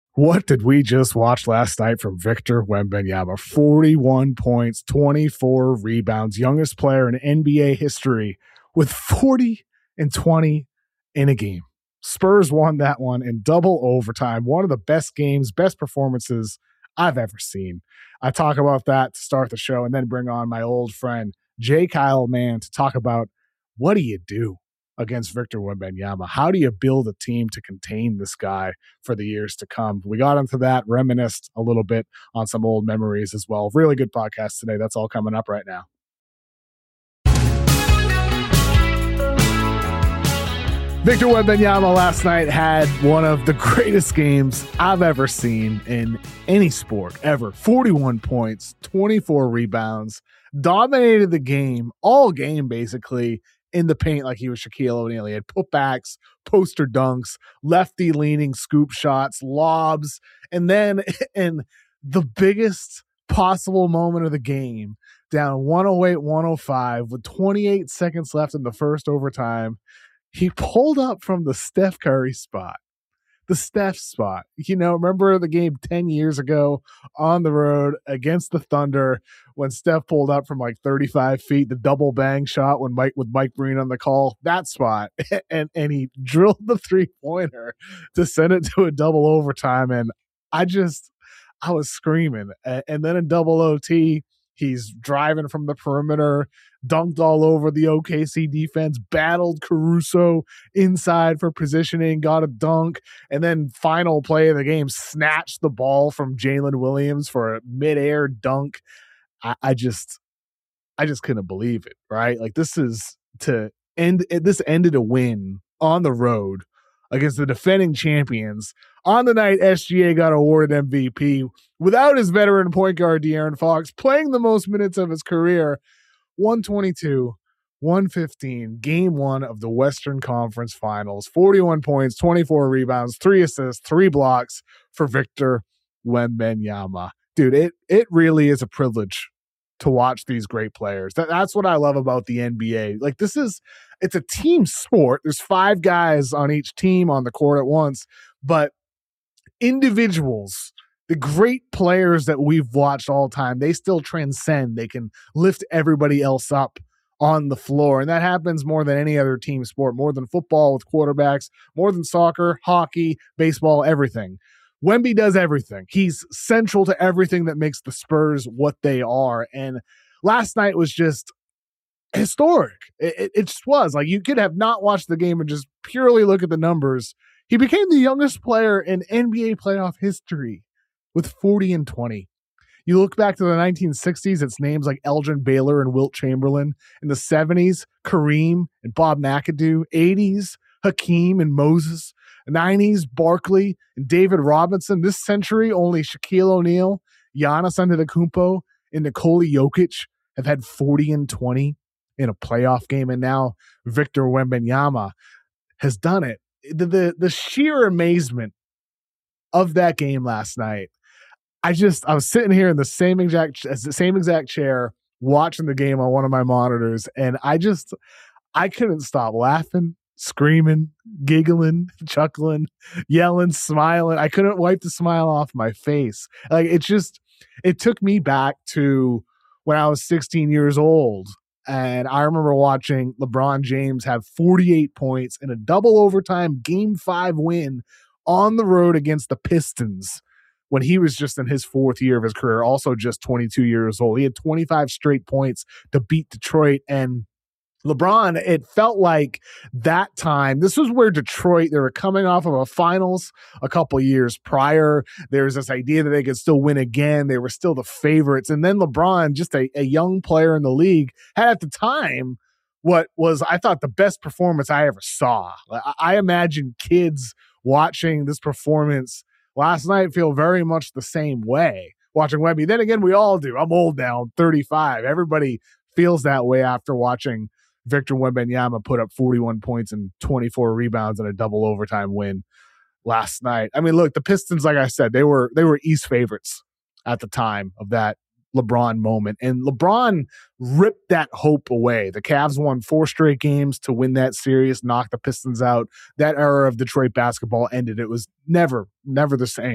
What did we just watch last night from Victor Wembanyama? 41 points, 24 rebounds, youngest player in NBA history with 40 and 20 in a game. Spurs won that one in double overtime. One of the best games, best performances I've ever seen. I talk about that to start the show and then bring on my old friend, Jay Kyle Mann, to talk about what do you do against Victor Wembanyama? How do you build a team to contain this guy for the years to come? We got into that, reminisced a little bit on some old memories as well. Really good podcast today. That's all coming up right now. Victor Wembanyama last night had one of the greatest games I've ever seen in any sport ever. 41 points, 24 rebounds, dominated the game, all game basically, in the paint like he was Shaquille O'Neal. He had putbacks, poster dunks, lefty leaning scoop shots, lobs, and then in the biggest possible moment of the game, down 108-105 with 28 seconds left in the first overtime, he pulled up from the Steph Curry spot. The Steph spot. You know, remember the game 10 years ago on the road against the Thunder when Steph pulled up from like 35 feet, the double bang shot with Mike Breen on the call, that spot. And he drilled the 3-pointer to send it to a double overtime. And I was screaming. And then in double OT, he's driving from the perimeter, dunked all over the OKC defense, battled Caruso inside for positioning, got a dunk, and then final play of the game, snatched the ball from Jalen Williams for a midair dunk. I just couldn't believe it, right? Like this ended a win on the road against the defending champions. On the night, SGA got awarded MVP without his veteran point guard, De'Aaron Fox, playing the most minutes of his career. 122-115, game one of the Western Conference Finals. 41 points, 24 rebounds, 3 assists, 3 blocks for Victor Wembanyama. Dude, it really is a privilege to watch these great players. That's what I love about the NBA. Like it's a team sport. There's 5 guys on each team on the court at once, but individuals, the great players that we've watched all the time, they still transcend. They can lift everybody else up on the floor. And that happens more than any other team sport, more than football with quarterbacks, more than soccer, hockey, baseball, everything. Wemby does everything. He's central to everything that makes the Spurs what they are. And last night was just historic. It just was. Like, you could have not watched the game and just purely look at the numbers. He became the youngest player in NBA playoff history with 40 and 20. You look back to the 1960s, it's names like Elgin Baylor and Wilt Chamberlain. In the 70s, Kareem and Bob McAdoo. 80s, Hakeem and Moses. 90s, Barkley and David Robinson. This century, only Shaquille O'Neal, Giannis Antetokounmpo, and Nikola Jokic have had 40 and 20 in a playoff game. And now Victor Wembanyama has done it. The sheer amazement of that game last night. I was sitting here in the same exact chair watching the game on one of my monitors, and I couldn't stop laughing, screaming, giggling, chuckling, yelling, smiling. I couldn't wipe the smile off my face. Like, it took me back to when I was 16 years old. And I remember watching LeBron James have 48 points in a double overtime Game 5 win on the road against the Pistons when he was just in his 4th year of his career, also just 22 years old. He had 25 straight points to beat Detroit. And LeBron, it felt like that time, this was where Detroit, they were coming off of a finals a couple years prior. There was this idea that they could still win again. They were still the favorites. And then LeBron, just a young player in the league, had at the time what was, I thought, the best performance I ever saw. I imagine kids watching this performance last night feel very much the same way watching Wemby. Then again, we all do. I'm old now, I'm 35. Everybody feels that way after watching Victor Wembanyama put up 41 points and 24 rebounds in a double overtime win last night. I mean, look, the Pistons, like I said, they were East favorites at the time of that LeBron moment. And LeBron ripped that hope away. The Cavs won 4 straight games to win that series, knocked the Pistons out. That era of Detroit basketball ended. It was never the same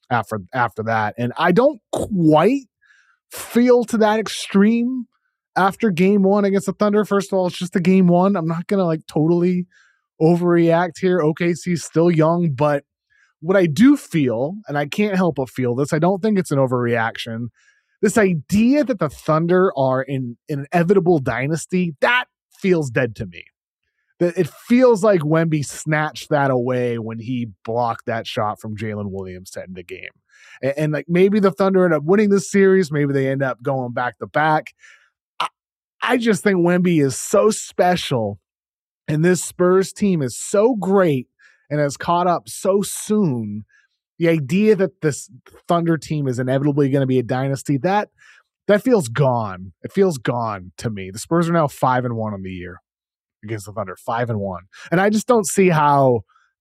after that. And I don't quite feel to that extreme after game one against the Thunder. First of all, it's just a game one. I'm not going to like totally overreact here. OKC's still young, but what I do feel, and I can't help but feel this, I don't think it's an overreaction. This idea that the Thunder are in an inevitable dynasty, that feels dead to me. That it feels like Wemby snatched that away when he blocked that shot from Jalen Williams to end the game. And like maybe the Thunder end up winning this series. Maybe they end up going back to back. I just think Wemby is so special, and this Spurs team is so great and has caught up so soon. The idea that this Thunder team is inevitably going to be a dynasty, that feels gone. It feels gone to me. The Spurs are now 5-1 on the year against the Thunder, 5-1. And I just don't see how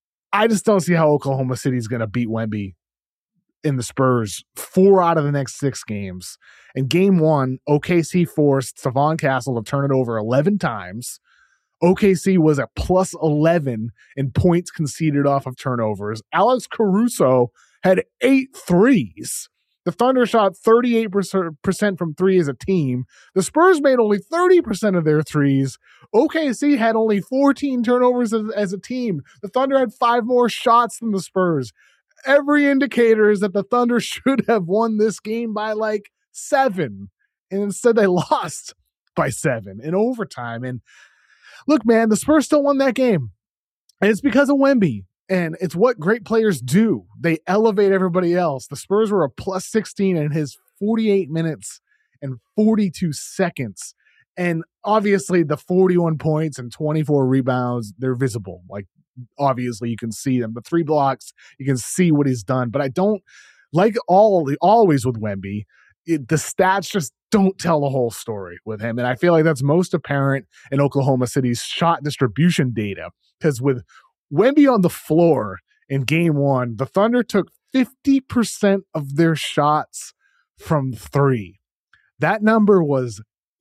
Oklahoma City is going to beat Wemby in the Spurs 4 out of the next 6 games. In game one, OKC forced Stephon Castle to turn it over 11 times. OKC was a plus 11 in points conceded off of turnovers. Alex Caruso had 8 threes. The Thunder shot 38% from 3 as a team. The Spurs made only 30% of their threes. OKC had only 14 turnovers as a team. The Thunder had 5 more shots than the Spurs. Every indicator is that the Thunder should have won this game by like 7. And instead they lost by 7 in overtime. And look, man, the Spurs still won that game. And it's because of Wemby. And it's what great players do. They elevate everybody else. The Spurs were a plus 16 in his 48 minutes and 42 seconds. And obviously the 41 points and 24 rebounds, they're visible. Like, obviously you can see them. The 3 blocks, you can see what he's done. But I don't, like always with Wemby, the stats just don't tell the whole story with him. And I feel like that's most apparent in Oklahoma City's shot distribution data. Because with Wemby on the floor in game one, the Thunder took 50% of their shots from 3. That number was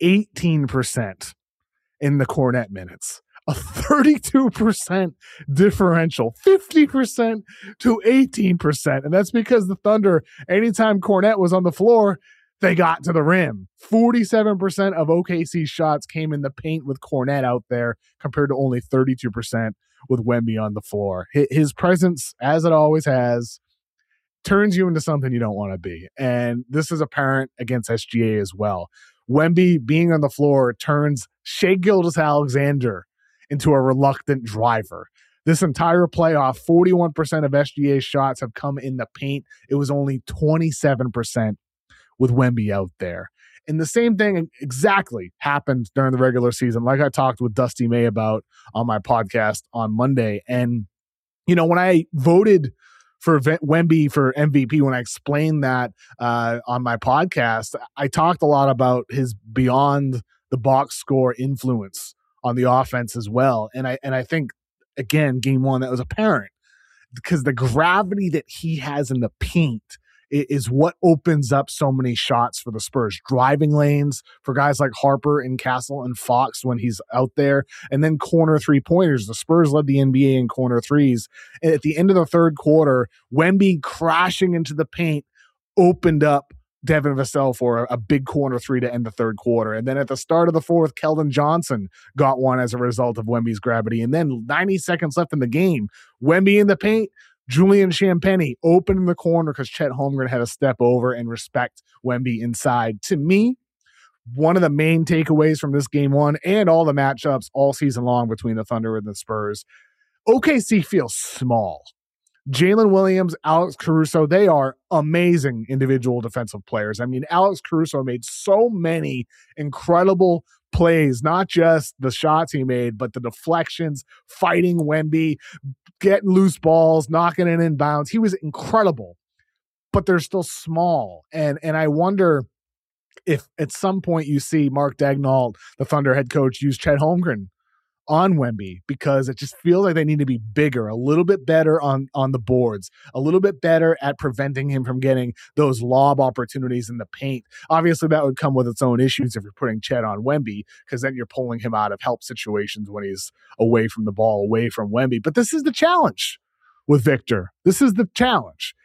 18% in the Kornet minutes. A 32% differential, 50% to 18%. And that's because the Thunder, anytime Kornet was on the floor, they got to the rim. 47% of OKC's shots came in the paint with Kornet out there compared to only 32% with Wemby on the floor. His presence, as it always has, turns you into something you don't want to be. And this is apparent against SGA as well. Wemby being on the floor turns Shai Gilgeous-Alexander into a reluctant driver. This entire playoff, 41% of SGA's shots have come in the paint. It was only 27% with Wemby out there. And the same thing exactly happened during the regular season, like I talked with Dusty May about on my podcast on Monday. And, you know, when I voted for Wemby for MVP, when I explained that on my podcast, I talked a lot about his beyond the box score influence on the offense as well. And I think, again, game one, that was apparent because the gravity that he has in the paint is what opens up so many shots for the Spurs. Driving lanes for guys like Harper and Castle and Fox when he's out there, and then corner 3-pointers. The Spurs led the NBA in corner threes. And at the end of the third quarter, Wemby crashing into the paint opened up Devin Vassell for a big corner 3 to end the third quarter. And then at the start of the fourth, Keldon Johnson got one as a result of Wemby's gravity. And then 90 seconds left in the game, Wemby in the paint, Julian Champagnie open in the corner because Chet Holmgren had to step over and respect Wemby inside. To me, one of the main takeaways from this game one and all the matchups all season long between the Thunder and the Spurs, OKC feels small. Jalen Williams, Alex Caruso, they are amazing individual defensive players. I mean, Alex Caruso made so many incredible plays, not just the shots he made, but the deflections, fighting Wemby, getting loose balls, knocking it in bounds. He was incredible, but they're still small. And I wonder if at some point you see Mark Daigneault, the Thunder head coach, use Chet Holmgren on Wemby, because it just feels like they need to be bigger, a little bit better on the boards, a little bit better at preventing him from getting those lob opportunities in the paint. Obviously, that would come with its own issues if you're putting Chet on Wemby, because then you're pulling him out of help situations when he's away from the ball, away from Wemby. But this is the challenge with Victor. This is the challenge.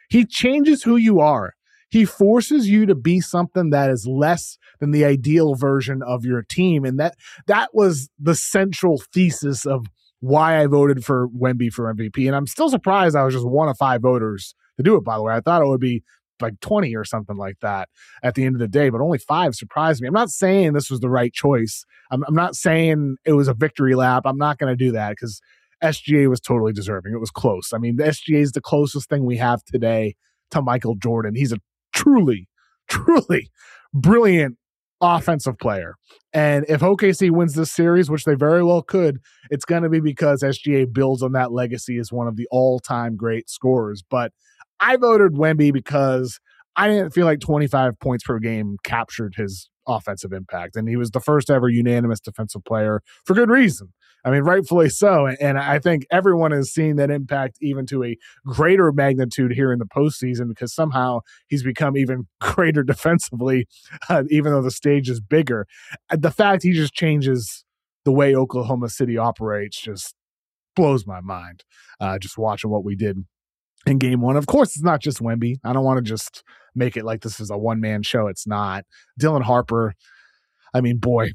He changes who you are. He forces you to be something that is less than the ideal version of your team. And that was the central thesis of why I voted for Wemby for MVP. And I'm still surprised I was just one of 5 voters to do it, by the way. I thought it would be like 20 or something like that at the end of the day, but only 5 surprised me. I'm not saying this was the right choice. I'm not saying it was a victory lap. I'm not going to do that because SGA was totally deserving. It was close. I mean, the SGA is the closest thing we have today to Michael Jordan. He's a truly, truly brilliant offensive player. And if OKC wins this series, which they very well could, it's going to be because SGA builds on that legacy as one of the all-time great scorers. But I voted Wemby because I didn't feel like 25 points per game captured his offensive impact. And he was the first ever unanimous defensive player for good reason. I mean, rightfully so. And I think everyone is seeing that impact even to a greater magnitude here in the postseason because somehow he's become even greater defensively, even though the stage is bigger. The fact he just changes the way Oklahoma City operates just blows my mind, just watching what we did in game 1. Of course, it's not just Wemby. I don't want to just make it like this is a one-man show. It's not. Dylan Harper, I mean, boy,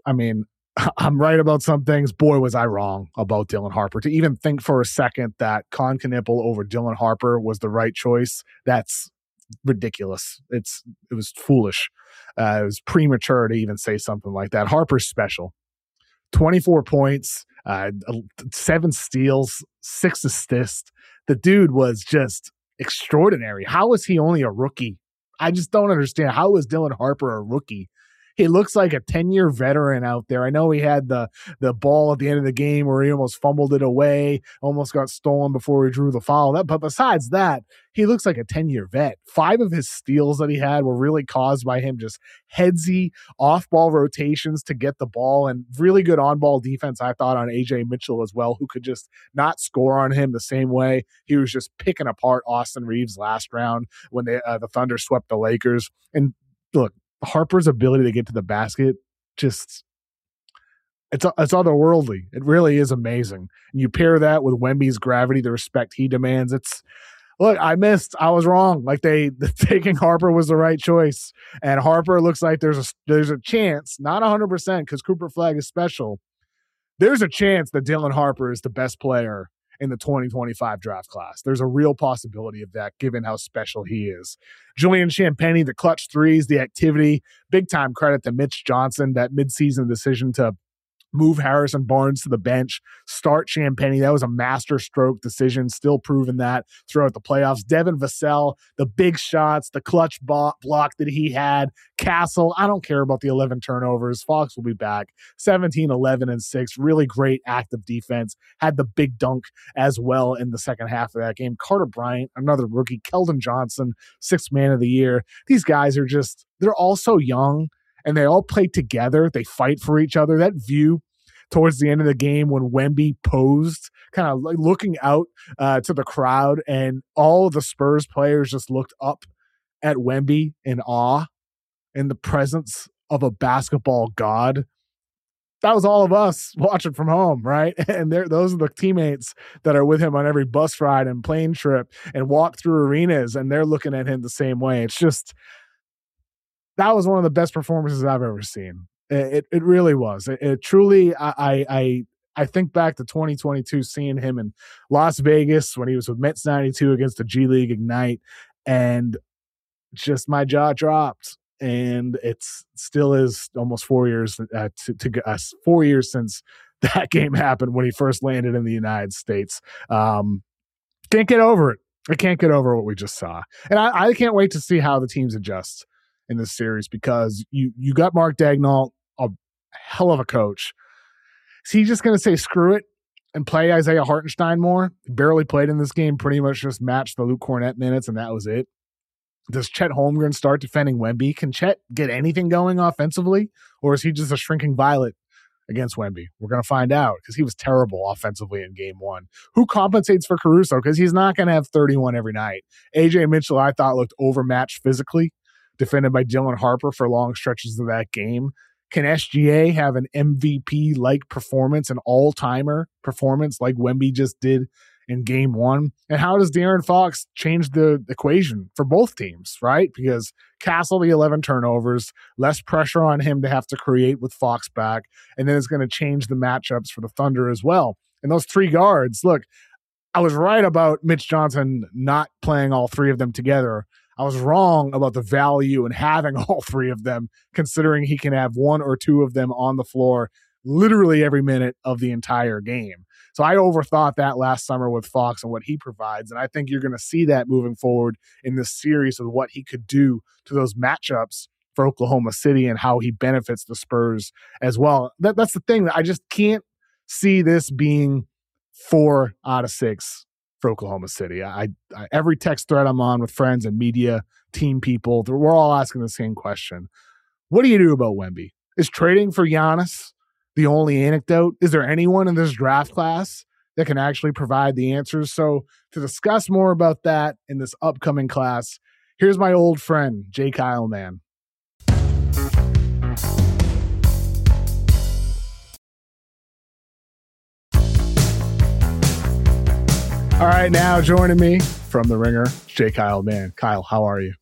I'm right about some things. Boy, was I wrong about Dylan Harper. To even think for a second that Con Knipple over Dylan Harper was the right choice, that's ridiculous. It was foolish. It was premature to even say something like that. Harper's special. 24 points, 7 steals, 6 assists. The dude was just extraordinary. How is he only a rookie? I just don't understand. How is Dylan Harper a rookie? He looks like a 10-year veteran out there. I know he had the ball at the end of the game where he almost fumbled it away, almost got stolen before he drew the foul. But besides that, he looks like a 10-year vet. 5 of his steals that he had were really caused by him just headsy off-ball rotations to get the ball and really good on-ball defense, I thought, on A.J. Mitchell as well, who could just not score on him the same way. He was just picking apart Austin Reeves last round when the Thunder swept the Lakers. And look, Harper's ability to get to the basket, it's otherworldly. It really is amazing. And you pair that with Wemby's gravity, the respect he demands. I was wrong. Like taking Harper was the right choice. And Harper looks like there's a chance, not 100% because Cooper Flag is special. There's a chance that Dylan Harper is the best player in the 2025 draft class. There's a real possibility of that given how special he is. Julian Champagnie, the clutch threes, the activity, big time credit to Mitch Johnson, that midseason decision to move Harrison Barnes to the bench, start Champagnie. That was a master stroke decision, still proving that throughout the playoffs. Devin Vassell, the big shots, the clutch block that he had. Castle, I don't care about the 11 turnovers. Fox will be back. 17, 11, and 6. Really great active defense. Had the big dunk as well in the second half of that game. Carter Bryant, another rookie. Keldon Johnson, 6th man of the year. These guys are they're all so young, and they all play together. They fight for each other. That view towards the end of the game when Wemby posed, kind of like looking out to the crowd, and all of the Spurs players just looked up at Wemby in awe in the presence of a basketball god. That was all of us watching from home, right? And those are the teammates that are with him on every bus ride and plane trip and walk through arenas, and they're looking at him the same way. It's just, that was one of the best performances I've ever seen. It really was. It truly, I think back to 2022, seeing him in Las Vegas when he was with Mets 92 against the G League Ignite, and just my jaw dropped. And it's still is almost 4 years to us, 4 years since that game happened when he first landed in the United States. Can't get over it. I can't get over what we just saw, and I can't wait to see how the teams adjust in this series, because you got Mark Daigneault, a hell of a coach. Is he just going to say screw it and play Isaiah Hartenstein more? He barely played in this game, pretty much just matched the Luke Cornett minutes, and that was it. Does Chet Holmgren start defending Wemby? Can Chet get anything going offensively, or is he just a shrinking violet against Wemby? We're going to find out, because he was terrible offensively in game 1. Who compensates for Caruso? Because he's not going to have 31 every night. A.J. Mitchell, I thought, looked overmatched physically, defended by Dylan Harper for long stretches of that game. Can SGA have an MVP-like performance, an all-timer performance like Wemby just did in game one? And how does De'Aaron Fox change the equation for both teams, right? Because Castle, the 11 turnovers, less pressure on him to have to create with Fox back, and then it's going to change the matchups for the Thunder as well. And those three guards, look, I was right about Mitch Johnson not playing all three of them together. I was wrong about the value in having all three of them, considering he can have one or two of them on the floor literally every minute of the entire game. So I overthought that last summer with Fox and what he provides. And I think you're going to see that moving forward in this series of what he could do to those matchups for Oklahoma City and how he benefits the Spurs as well. That's the thing that I just can't see this being 4 out of 6 for Oklahoma City. I every text thread I'm on with friends and media, team people, we're all asking the same question. What do you do about Wemby? Is trading for Giannis the only anecdote? Is there anyone in this draft class that can actually provide the answers? So to discuss more about that in this upcoming class, here's my old friend, Jay Kyle Mann. All right, now joining me from The Ringer, Jay Kyle Mann. Kyle, how are you?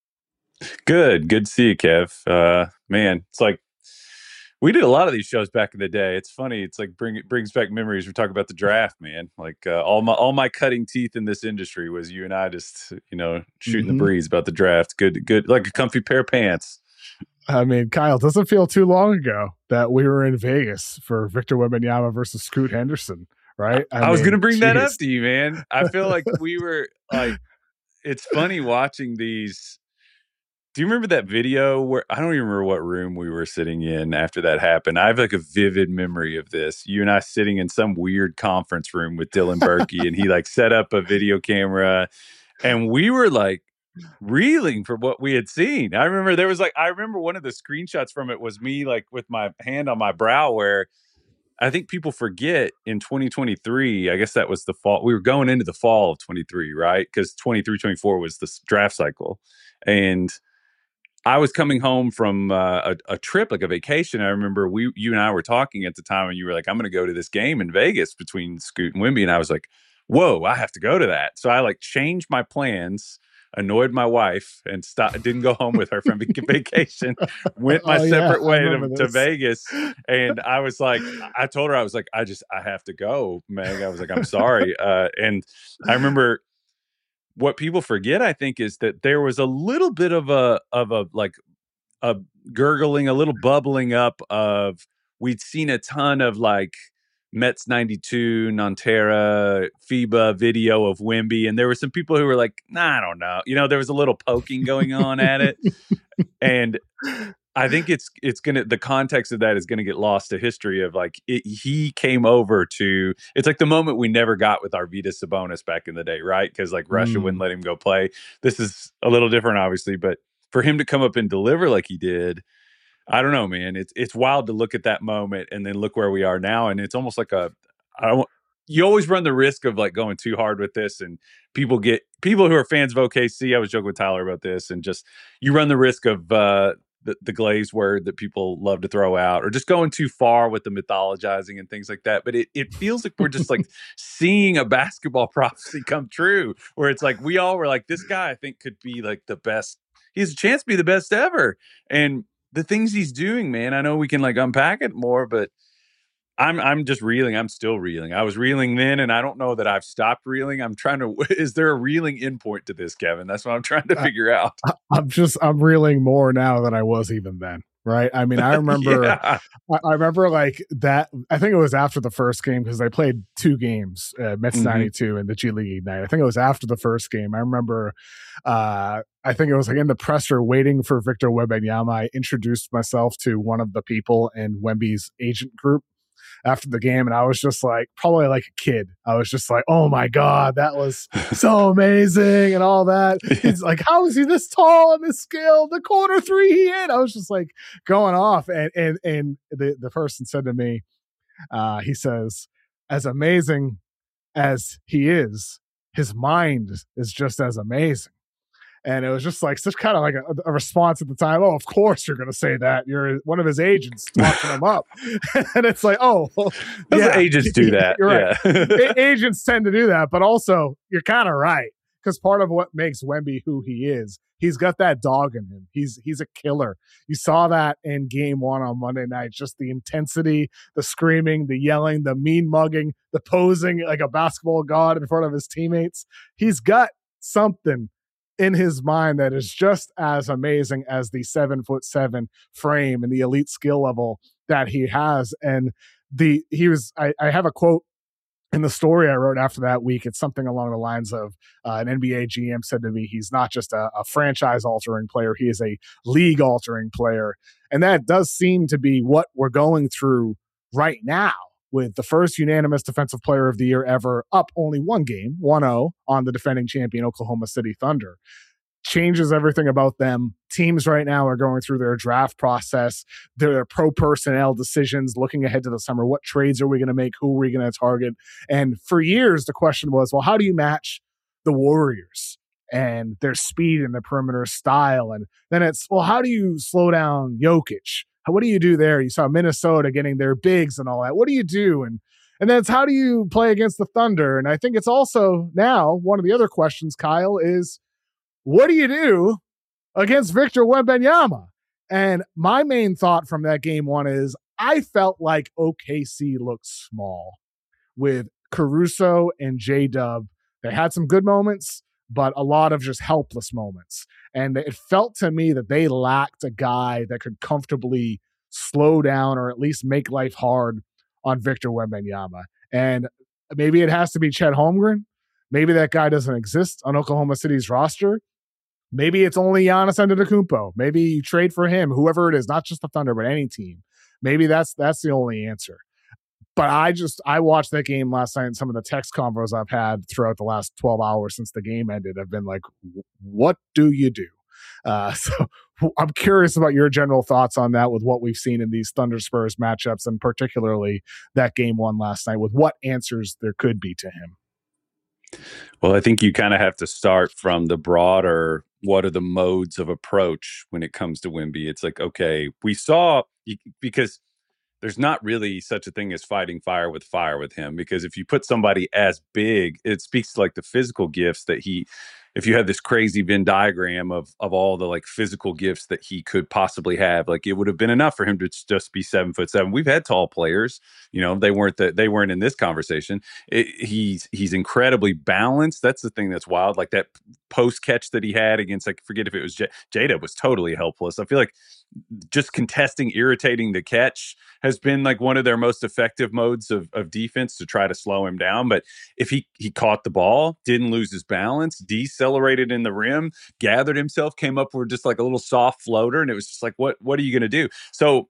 Good to see you, Kev. Man, it's like we did a lot of these shows back in the day. It's funny. It's like brings back memories. We talk about the draft, man. Like all my cutting teeth in this industry was you and I just shooting the breeze about the draft. Good, like a comfy pair of pants. I mean, Kyle, it doesn't feel too long ago that we were in Vegas for Victor Wembanyama versus Scoot Henderson. Right. I was going to bring that up to you, man. I feel like we were like, it's funny watching these. Do you remember that video where I don't even remember what room we were sitting in after that happened? I have like a vivid memory of this. You and I sitting in some weird conference room with Dylan Berkey, and he like set up a video camera, and we were like reeling for what we had seen. I remember one of the screenshots from it was me like with my hand on my brow, where I think people forget in 2023, I guess that was the fall. We were going into the fall of 23, right? Because 23, 24 was the draft cycle. And I was coming home from a trip, like a vacation. I remember you and I were talking at the time, and you were like, I'm going to go to this game in Vegas between Scoot and Wemby. And I was like, whoa, I have to go to that. So I like changed my plans, annoyed my wife, and didn't go home with her from vacation, went my separate way to Vegas. And I was like, I told her, I was like, I have to go, Meg. I was like, I'm sorry. And I remember what people forget, I think, is that there was a little bit of a gurgling, a little bubbling up of, we'd seen a ton of like Mets 92, Nanterra, FIBA video of Wemby. And there were some people who were like, nah, I don't know. There was a little poking going on at it. And I think the context of that is going to get lost to history of like, he came over to, it's like the moment we never got with Arvydas Sabonis back in the day, right? Because like Russia wouldn't let him go play. This is a little different, obviously, but for him to come up and deliver like he did, I don't know, man. It's wild to look at that moment and then look where we are now. And it's almost like you always run the risk of like going too hard with this, and people who are fans of OKC. I was joking with Tyler about this, and just you run the risk of the glaze word that people love to throw out, or just going too far with the mythologizing and things like that. But it feels like we're just like seeing a basketball prophecy come true, where it's like we all were like, this guy I think could be like the best. He has a chance to be the best ever, and the things he's doing, man. I know we can like unpack it more, but I'm just reeling. I'm still reeling. I was reeling then, and I don't know that I've stopped reeling. I'm trying to. Is there a reeling endpoint to this, Kevin? That's what I'm trying to figure out. I'm reeling more now than I was even then. Right. I mean, I remember, I remember like that. I think it was after the first game, because they played 2 games, Mets 92 and the G League Ignite. I think it was after the first game. I remember, I think it was like in the presser waiting for Victor Wembanyama. I introduced myself to one of the people in Wemby's agent group after the game, and I was just like, probably like a kid. I was just like, oh my God, that was so amazing and all that. It's like, how is he this tall and this skilled? The corner 3 he hit. I was just like going off. And the person said to me, he says, as amazing as he is, his mind is just as amazing. And it was just like such kind of like a response at the time. Oh, of course you're going to say that. You're one of his agents talking him up. And it's like, oh, well, yeah, agents do that. You're right. Yeah. Agents tend to do that, but also you're kind of right. Because part of what makes Wemby who he is, he's got that dog in him. He's a killer. You saw that in game one on Monday night, just the intensity, the screaming, the yelling, the mean mugging, the posing like a basketball god in front of his teammates. He's got something in his mind that is just as amazing as the 7'7" frame and the elite skill level that he has. And I have a quote in the story I wrote after that week. It's something along the lines of an NBA GM said to me, he's not just a franchise-altering player, he is a league-altering player. And that does seem to be what we're going through right now with the first unanimous Defensive Player of the Year ever, up only one game, 1-0, on the defending champion Oklahoma City Thunder. Changes everything about them. Teams right now are going through their draft process, their pro personnel decisions, looking ahead to the summer. What trades are we going to make? Who are we going to target? And for years, the question was, well, how do you match the Warriors and their speed and the perimeter style? And then it's, well, how do you slow down Jokic? What do you do there? You saw Minnesota getting their bigs and all that. What do you do? And then it's, how do you play against the Thunder? And I think it's also now one of the other questions, Kyle, is, what do you do against Victor Wembanyama? And my main thought from that game one is I felt like OKC looked small with Caruso and J-Dub. They had some good moments, but a lot of just helpless moments. And it felt to me that they lacked a guy that could comfortably slow down or at least make life hard on Victor Wembanyama. And maybe it has to be Chet Holmgren. Maybe that guy doesn't exist on Oklahoma City's roster. Maybe it's only Giannis Antetokounmpo. Maybe you trade for him, whoever it is, not just the Thunder, but any team. Maybe that's the only answer. But I watched that game last night, and some of the text convos I've had throughout the last 12 hours since the game ended have been like, what do you do? So I'm curious about your general thoughts on that with what we've seen in these Thunder Spurs matchups, and particularly that game one last night, with what answers there could be to him. Well, I think you kind of have to start from the broader, what are the modes of approach when it comes to Wemby? It's like, okay, we saw, because there's not really such a thing as fighting fire with him, because if you put somebody as big, it speaks to like the physical gifts that if you have this crazy Venn diagram of all the like physical gifts that he could possibly have, like it would have been enough for him to just be 7'7". We've had tall players, they weren't in this conversation. He's incredibly balanced. That's the thing that's wild. Like that post catch that he had against, I forget if it was Jada, was totally helpless. I feel like just contesting, irritating the catch has been like one of their most effective modes of defense to try to slow him down. But if he caught the ball, didn't lose his balance, decelerated in the rim, gathered himself, came up with just like a little soft floater, and it was just like, what are you going to do? So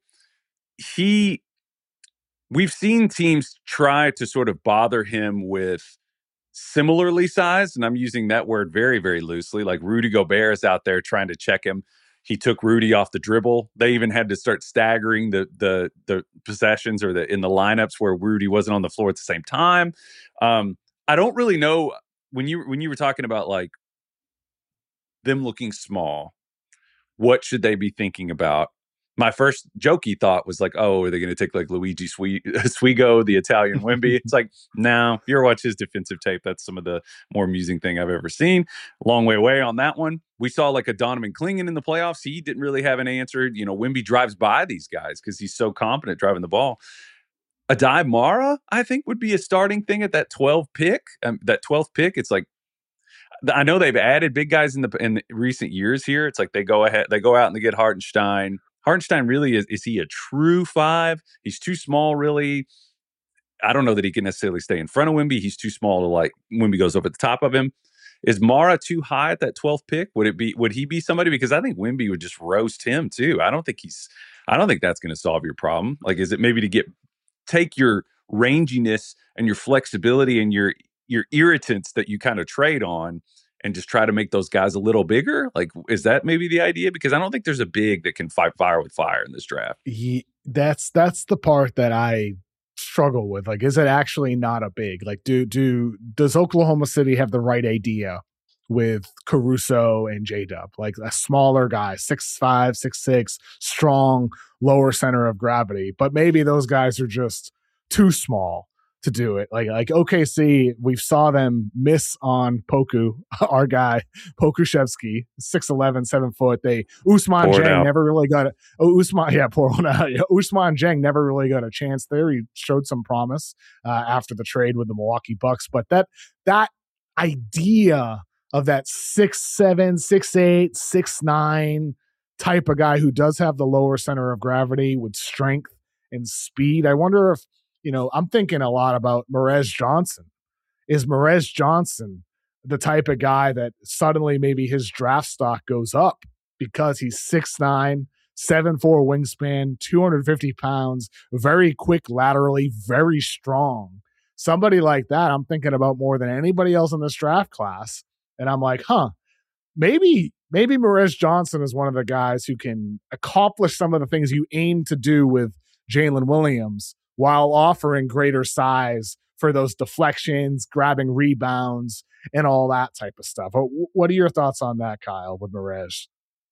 we've seen teams try to sort of bother him with similarly sized, and I'm using that word very, very loosely. Like Rudy Gobert is out there trying to check him. He took Rudy off the dribble. They even had to start staggering the possessions or in the lineups where Rudy wasn't on the floor at the same time. I don't really know when you were talking about like them looking small, what should they be thinking about? My first jokey thought was like, oh, are they going to take like Luigi Swigo, the Italian Wemby? It's like, no, you ever watch his defensive tape? That's some of the more amusing thing I've ever seen. Long way away on that one. We saw like a Donovan Clingan in the playoffs. He didn't really have an answer. Wemby drives by these guys because he's so confident driving the ball. Adai Mara, I think, would be a starting thing at that 12th pick. That 12th pick, it's like, I know they've added big guys in the recent years here. It's like they go out and they get Hartenstein. Hartenstein really is he a true 5? He's too small, really. I don't know that he can necessarily stay in front of Wemby. He's too small to like Wemby goes over the top of him. Is Mara too high at that 12th pick? Would he be somebody? Because I think Wemby would just roast him too. I don't think that's going to solve your problem. Like, is it maybe to take your ranginess and your flexibility and your irritants that you kind of trade on and just try to make those guys a little bigger? Like, is that maybe the idea? Because I don't think there's a big that can fight fire with fire in this draft. That's the part that I struggle with. Like, is it actually not a big? Like, does Oklahoma City have the right idea with Caruso and J Dub, like a smaller guy, 6'5", 6'6", strong, lower center of gravity. But maybe those guys are just too small to do it. Like OKC, we saw them miss on Poku, our guy, Pokushevsky, 6'11", 7 foot. Ousmane Pour it Dieng out. never really got it. Oh, pour one out. Yeah, Ousmane Dieng never really got a chance there. He showed some promise after the trade with the Milwaukee Bucks. But that idea of that 6'7", 6'8", 6'9" type of guy who does have the lower center of gravity with strength and speed. I wonder if, I'm thinking a lot about Merez Johnson. Is Merez Johnson the type of guy that suddenly maybe his draft stock goes up because he's 6'9", 7'4" wingspan, 250 pounds, very quick laterally, very strong. Somebody like that I'm thinking about more than anybody else in this draft class. And I'm like, maybe Merez Johnson is one of the guys who can accomplish some of the things you aim to do with Jalen Williams while offering greater size for those deflections, grabbing rebounds, and all that type of stuff. What are your thoughts on that, Kyle, with Merez?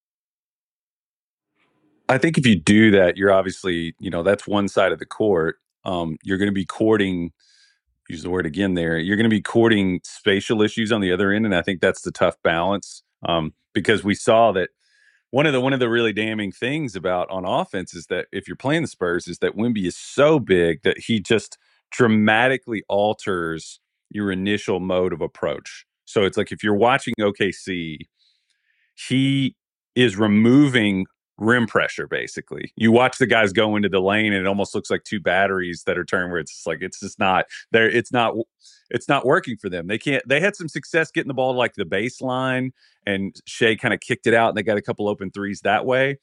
I think if you do that, you're obviously, that's one side of the court. You're going to be courting, use the word again there, you're going to be courting spatial issues on the other end. And I think that's the tough balance, because we saw that one of the really damning things about on offense is that if you're playing the Spurs is that Wemby is so big that he just dramatically alters your initial mode of approach. So it's like if you're watching OKC, he is removing rim pressure. Basically, you watch the guys go into the lane and it almost looks like two batteries that are turned, where it's just like it's just not there. It's not working for them. They had some success getting the ball to like the baseline, and Shea kind of kicked it out and they got a couple open threes that way.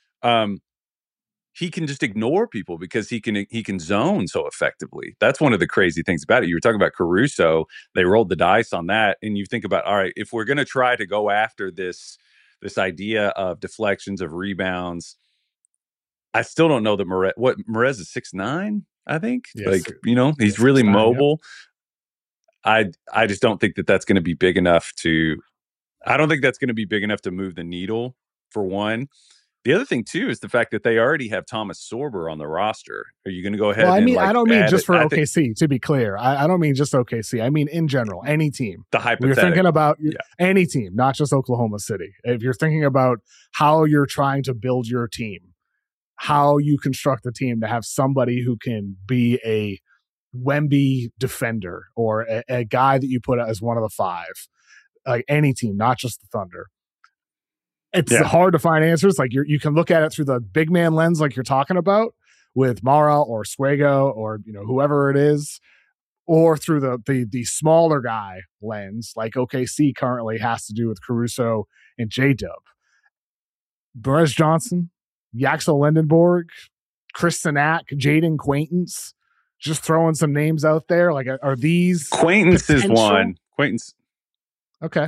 He can just ignore people because he can zone so effectively. That's one of the crazy things about it. You were talking about Caruso. They rolled the dice on that. And you think about, all right, if we're going to try to go after this idea of deflections, of rebounds, I still don't know that Merez is 6'9", I think. Yes, he's really 6'9", mobile. Yep. I just don't think that that's going to be big enough to move the needle, for one. The other thing, too, is the fact that they already have Thomas Sorber on the roster. Are you going to go ahead I and I don't mean just for OKC, to be clear. I don't mean just OKC. I mean in general, any team. The hypothetical. You're thinking about any team, not just Oklahoma City. If you're thinking about how you're trying to build your team, how you construct a team to have somebody who can be a Wemby defender or a guy that you put as one of the five, like any team, not just the Thunder. It's hard to find answers. Like you can look at it through the big man lens, like you're talking about with Mara or Swego or whoever it is, or through the smaller guy lens, like OKC currently has to do with Caruso and J Dub. Merez Johnson, Yaxel Lendenborg, Chris Sinak, Jaden Quaintance, just throwing some names out there. Like, are these Quaintance potential? Is one. Quaintance. Okay.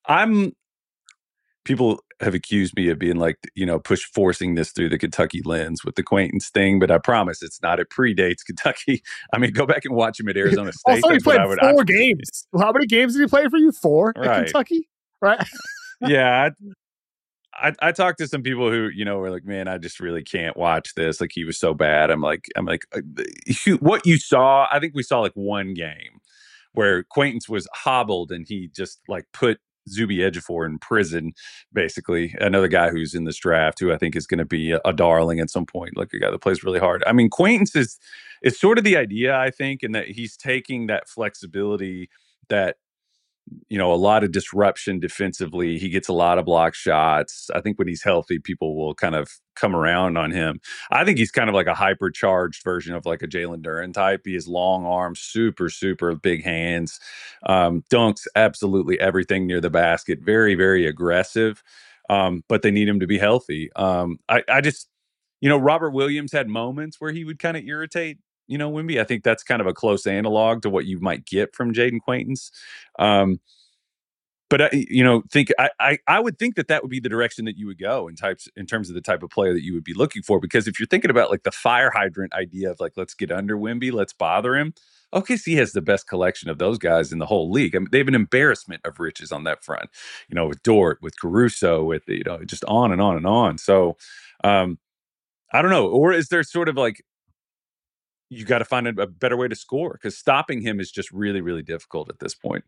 People have accused me of being like, forcing this through the Kentucky lens with the Quaintance thing, but I promise it's not. It predates Kentucky. I mean, go back and watch him at Arizona State. Also, he played 4 games. How many games did he play for you? 4 at Kentucky? Right. Yeah. I talked to some people who, were like, man, I just really can't watch this. Like, he was so bad. I'm like, what you saw, I think we saw like one game where Quaintance was hobbled and he just like put Zuby Ejiofor in prison, basically. Another guy who's in this draft who I think is going to be a darling at some point, like a guy that plays really hard. I mean, Quaintance is sort of the idea, I think, in that he's taking that flexibility that, a lot of disruption defensively. He gets a lot of block shots. I think when he's healthy, people will kind of come around on him. I think he's kind of like a hypercharged version of like a Jalen Duren type. He has long arms, super, super big hands, dunks absolutely everything near the basket. Very, very aggressive, but they need him to be healthy. I just, Robert Williams had moments where he would kind of irritate Wemby. I think that's kind of a close analog to what you might get from Jaden Quaintance. But I would think that would be the direction that you would go in terms of the type of player that you would be looking for. Because if you're thinking about like the fire hydrant idea of like, let's get under Wemby, let's bother him. OKC has the best collection of those guys in the whole league. I mean, they have an embarrassment of riches on that front, with Dort, with Caruso, with, just on and on and on. So, I don't know. Or is there sort of like, you got to find a better way to score, because stopping him is just really, really difficult at this point.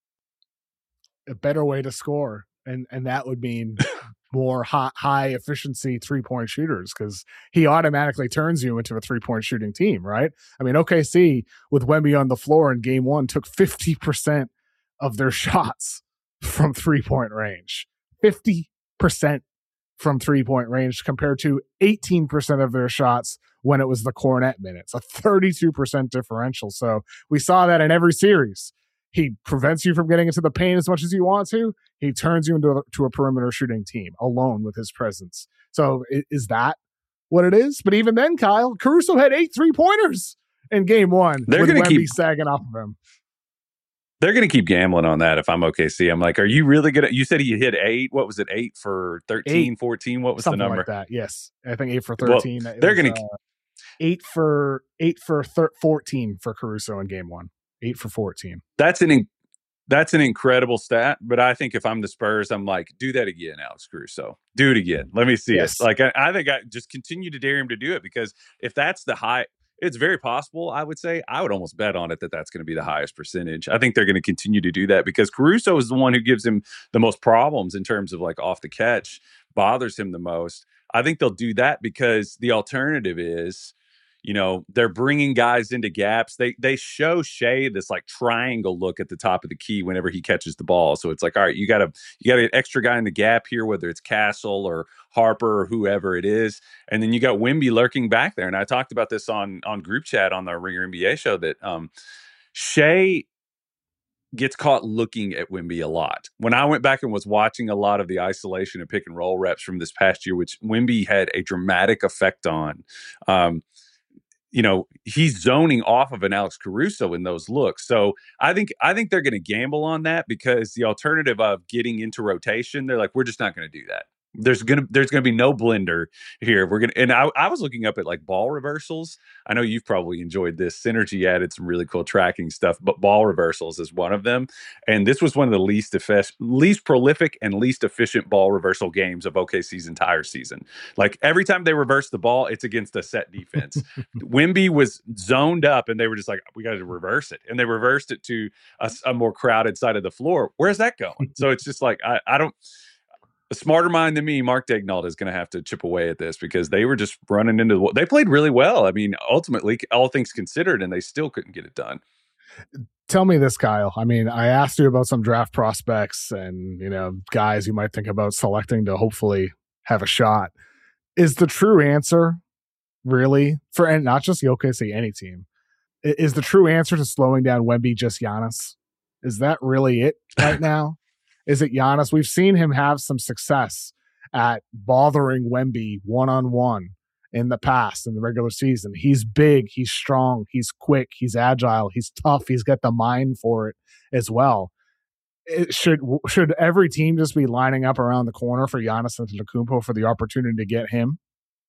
A better way to score. And that would mean more high efficiency 3-point shooters, because he automatically turns you into a 3-point shooting team, right? I mean, OKC with Wemby on the floor in game 1 took 50% of their shots from 3-point range. 50% from 3-point range compared to 18% of their shots when it was the Kornet minutes, a 32% differential. So we saw that in every series. He prevents you from getting into the paint as much as you want to. He turns you into a perimeter shooting team alone with his presence. So is that what it is? But even then, Kyle, Caruso had 8 3-pointers in game 1 with Wemby sagging off of him. They're going to keep gambling on that if I'm OKC. I'm like, are you really going to – you said he hit 8. What was it, 8 for 13, 14? What was something the number? Like that, yes. I think 8 for 13. Well, they're going to 8 for 14 for Caruso in game 1. 8 for 14. That's an incredible stat. But I think if I'm the Spurs, I'm like, do that again, Alex Caruso. Do it again. Let me see it. Like, I think I just continue to dare him to do it, because if that's the high – it's very possible, I would say. I would almost bet on it that that's going to be the highest percentage. I think they're going to continue to do that, because Caruso is the one who gives him the most problems in terms of like off the catch, bothers him the most. I think they'll do that because the alternative is, they're bringing guys into gaps. They show Shea this like triangle look at the top of the key whenever he catches the ball. So it's like, all right, you got an extra guy in the gap here, whether it's Castle or Harper or whoever it is. And then you got Wemby lurking back there. And I talked about this on group chat on the Ringer NBA show that Shea gets caught looking at Wemby a lot. When I went back and was watching a lot of the isolation and pick and roll reps from this past year, which Wemby had a dramatic effect on, he's zoning off of an Alex Caruso in those looks. So I think they're going to gamble on that, because the alternative of getting into rotation, they're like, we're just not going to do that. There's gonna be no blender here. I was looking up at like ball reversals. I know you've probably enjoyed this. Synergy added some really cool tracking stuff, but ball reversals is one of them. And this was one of the least prolific and least efficient ball reversal games of OKC's entire season. Like every time they reverse the ball, it's against a set defense. Wemby was zoned up, and they were just like, we got to reverse it, and they reversed it to a more crowded side of the floor. Where's that going? So it's just like I don't. A smarter mind than me, Mark Daigneault, is going to have to chip away at this, because they were just running into they played really well. I mean, ultimately, all things considered, and they still couldn't get it done. Tell me this, Kyle. I mean, I asked you about some draft prospects and, guys you might think about selecting to hopefully have a shot. Is the true answer really, and not just the OKC, any team, is the true answer to slowing down Wemby just Giannis? Is that really it right now? Is it Giannis? We've seen him have some success at bothering Wemby one-on-one in the past, in the regular season. He's big, he's strong, he's quick, he's agile, he's tough, he's got the mind for it as well. Should every team just be lining up around the corner for Giannis Antetokounmpo for the opportunity to get him?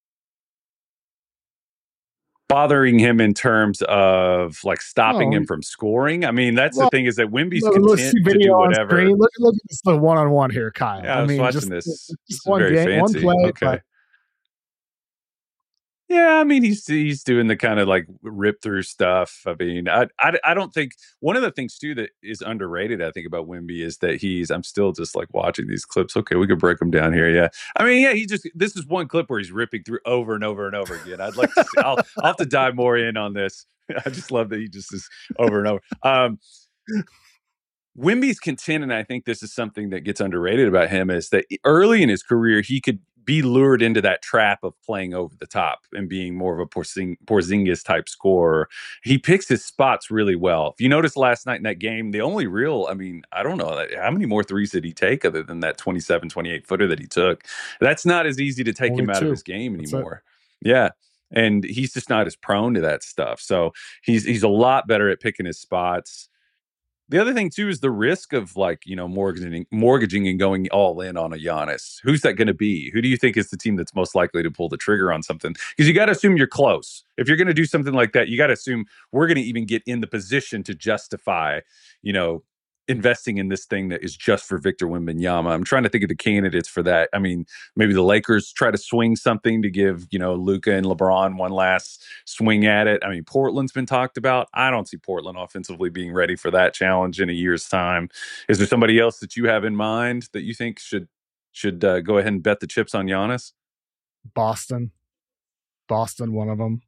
Bothering him in terms of like stopping him from scoring. I mean, that's the thing, is that Wemby's content to do whatever. Look at this one-on-one here, Kyle. Yeah, I was watching this. Just one game, fancy. One play. Okay. But yeah, I mean, he's doing the kind of like rip through stuff. I mean, I don't think, one of the things too that is underrated, I think, about Wemby is that I'm still just like watching these clips. Okay, we could break them down here. Yeah, I mean, yeah, this is one clip where he's ripping through over and over and over again. I'd like to see, I'll have to dive more in on this. I just love that he just is over and over. Wemby's content, and I think this is something that gets underrated about him, is that early in his career, he could be lured into that trap of playing over the top and being more of a Porzingis type scorer. He picks his spots really well. If you notice last night in that game, the only real, I mean, I don't know, how many more threes did he take other than that 27, 28 footer that he took? That's not as easy to take him out of his game anymore. Yeah. And he's just not as prone to that stuff. So he's a lot better at picking his spots. The other thing too is the risk of like, mortgaging and going all in on a Giannis. Who's that going to be? Who do you think is the team that's most likely to pull the trigger on something? Because you got to assume you're close. If you're going to do something like that, you got to assume we're going to even get in the position to justify, you know, investing in this thing that is just for Victor Wembanyama. I'm trying to think of the candidates for that. I mean, maybe the Lakers try to swing something to give, Luka and LeBron one last swing at it. I mean, Portland's been talked about. I don't see Portland offensively being ready for that challenge in a year's time. Is there somebody else that you have in mind that you think should go ahead and bet the chips on Giannis? Boston, one of them.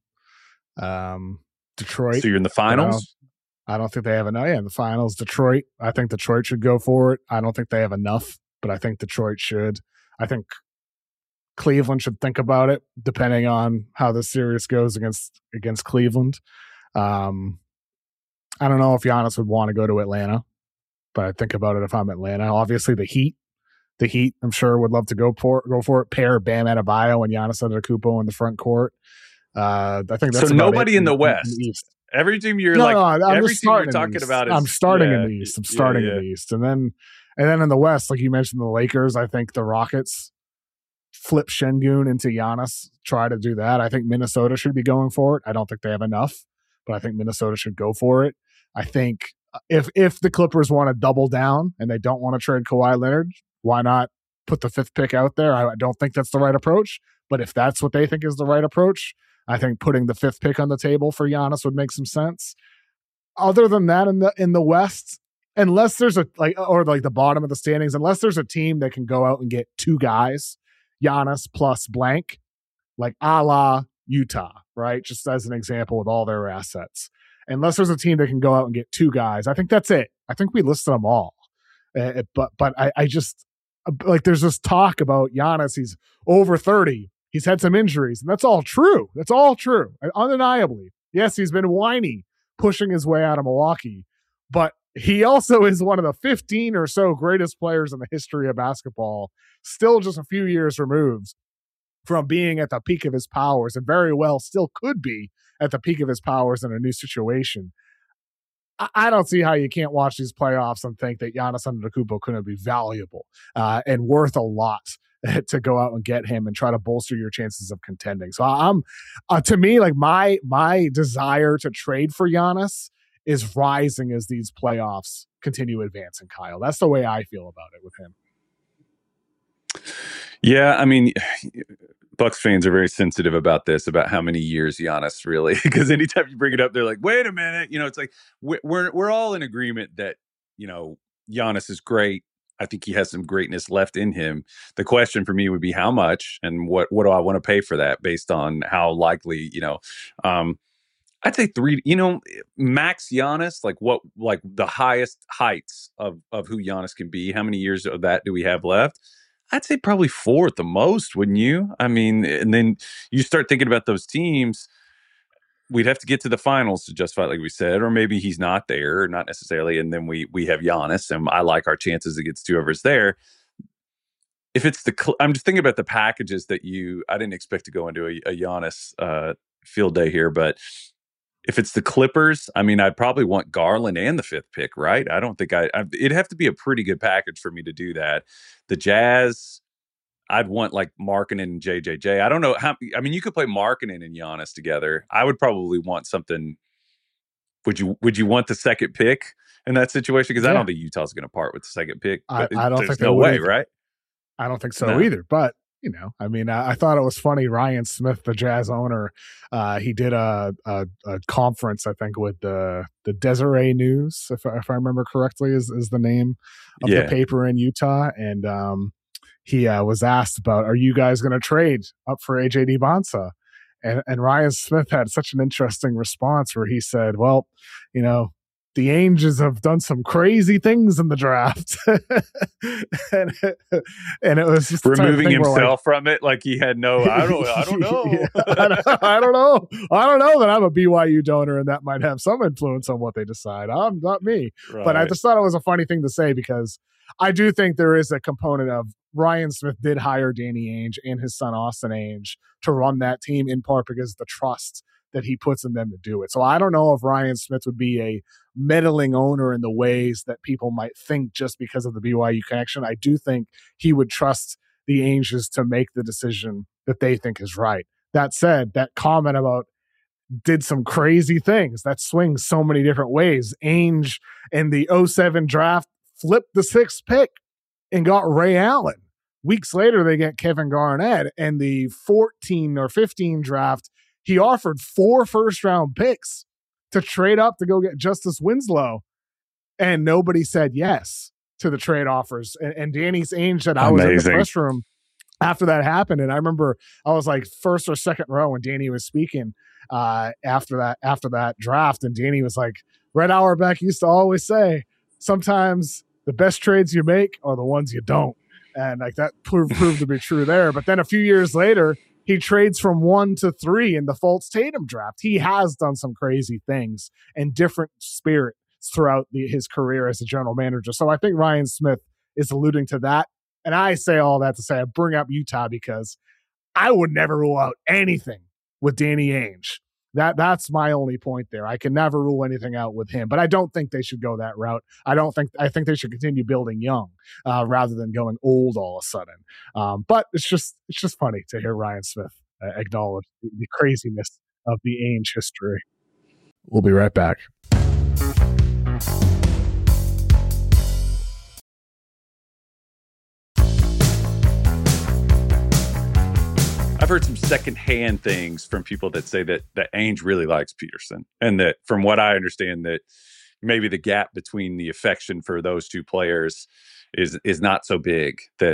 Detroit. So you're in the finals? I don't think they have enough. Yeah, in the finals, Detroit. I think Detroit should go for it. I don't think they have enough, but I think Detroit should. I think Cleveland should think about it, depending on how the series goes against Cleveland. I don't know if Giannis would want to go to Atlanta, but I think about it if I'm Atlanta. Obviously, the Heat, I'm sure would love to go for it. Pair Bam Adebayo and Giannis Antetokounmpo in the front court. I think that's so. Nobody in the West. In the East. Every team you're every team you're talking about is I'm starting in the East. I'm starting in the East. And then in the West, like you mentioned, the Lakers, I think the Rockets flip Şengün into Giannis, try to do that. I think Minnesota should be going for it. I don't think they have enough, but I think Minnesota should go for it. I think if the Clippers want to double down and they don't want to trade Kawhi Leonard, why not put the 5th pick out there? I don't think that's the right approach, but if that's what they think is the right approach, I think putting the 5th pick on the table for Giannis would make some sense. Other than that, in the West, unless there's the bottom of the standings, unless there's a team that can go out and get 2 guys, Giannis plus blank, like a la Utah, right? Just as an example with all their assets. Unless there's a team that can go out and get 2 guys, I think that's it. I think we listed them all. But I just, like, there's this talk about Giannis. He's over 30. He's had some injuries, and that's all true. That's all true, undeniably. Yes, he's been whiny, pushing his way out of Milwaukee, but he also is one of the 15 or so greatest players in the history of basketball, still just a few years removed from being at the peak of his powers, and very well still could be at the peak of his powers in a new situation. I don't see how you can't watch these playoffs and think that Giannis Antetokounmpo couldn't be valuable and worth a lot to go out and get him and try to bolster your chances of contending. So I'm, to me, like my desire to trade for Giannis is rising as these playoffs continue advancing, Kyle. That's the way I feel about it with him. Yeah, I mean, Bucks fans are very sensitive about this, about how many years Giannis really, because anytime you bring it up, they're like, wait a minute. It's like we're all in agreement that, Giannis is great. I think he has some greatness left in him. The question for me would be how much and what do I want to pay for that based on how likely, I'd say 3, max Giannis, like the highest heights of who Giannis can be. How many years of that do we have left? I'd say probably 4 at the most, wouldn't you? I mean, and then you start thinking about those teams. We'd have to get to the finals to justify it, like we said, or maybe he's not there, not necessarily. And then we have Giannis, and I like our chances against whoever's there. If it's I'm just thinking about the packages that I didn't expect to go into a Giannis field day here, but if it's the Clippers, I mean, I'd probably want Garland and the 5th pick, right? I don't think it'd have to be a pretty good package for me to do that. The Jazz, I'd want like Markkanen and JJJ. I don't know how. I mean, you could play Markkanen and Giannis together. I would probably want something. Would you want the 2nd pick in that situation? Because I don't think Utah's going to part with the 2nd pick. I don't think no way, right? I don't think so either. But I mean, I thought it was funny. Ryan Smith, the Jazz owner, he did a conference, I think, with the Deseret News, if I remember correctly, is the name of the paper in Utah, and he was asked about, are you guys going to trade up for AJ Bonsa? And Ryan Smith had such an interesting response where he said, well, the Angels have done some crazy things in the draft. and it was just removing himself from it. Like he had no, I don't know. I don't know that I'm a BYU donor and that might have some influence on what they decide. I'm not me. Right. But I just thought it was a funny thing to say because I do think there is a component of Ryan Smith did hire Danny Ainge and his son Austin Ainge to run that team in part because of the trust that he puts in them to do it. So I don't know if Ryan Smith would be a meddling owner in the ways that people might think just because of the BYU connection. I do think he would trust the Angels to make the decision that they think is right. That said, that comment about did some crazy things that swings so many different ways. Ainge in the '07 draft flipped the 6th pick and got Ray Allen. Weeks later, they get Kevin Garnett. And the 14 or 15 draft, he offered 4 first-round picks to trade up to go get Justice Winslow. And nobody said yes to the trade offers. And Danny Ainge said, I was in the press room after that happened. And I remember I was like first or second row when Danny was speaking after that draft. And Danny was like, Red Auerbach used to always say, sometimes the best trades you make are the ones you don't. And like that proved to be true there. But then a few years later, he trades from 1 to 3 in the Fultz Tatum draft. He has done some crazy things and different spirits throughout his career as a general manager. So I think Ryan Smith is alluding to that. And I say all that to say I bring up Utah because I would never rule out anything with Danny Ainge. That's my only point there. I can never rule anything out with him, but I don't think they should go that route. I think they should continue building young rather than going old all of a sudden. But it's just funny to hear Ryan Smith acknowledge the craziness of the Ainge history. We'll be right back. I've heard some secondhand things from people that say that Ainge really likes Peterson, and that from what I understand, that maybe the gap between the affection for those two players is not so big. And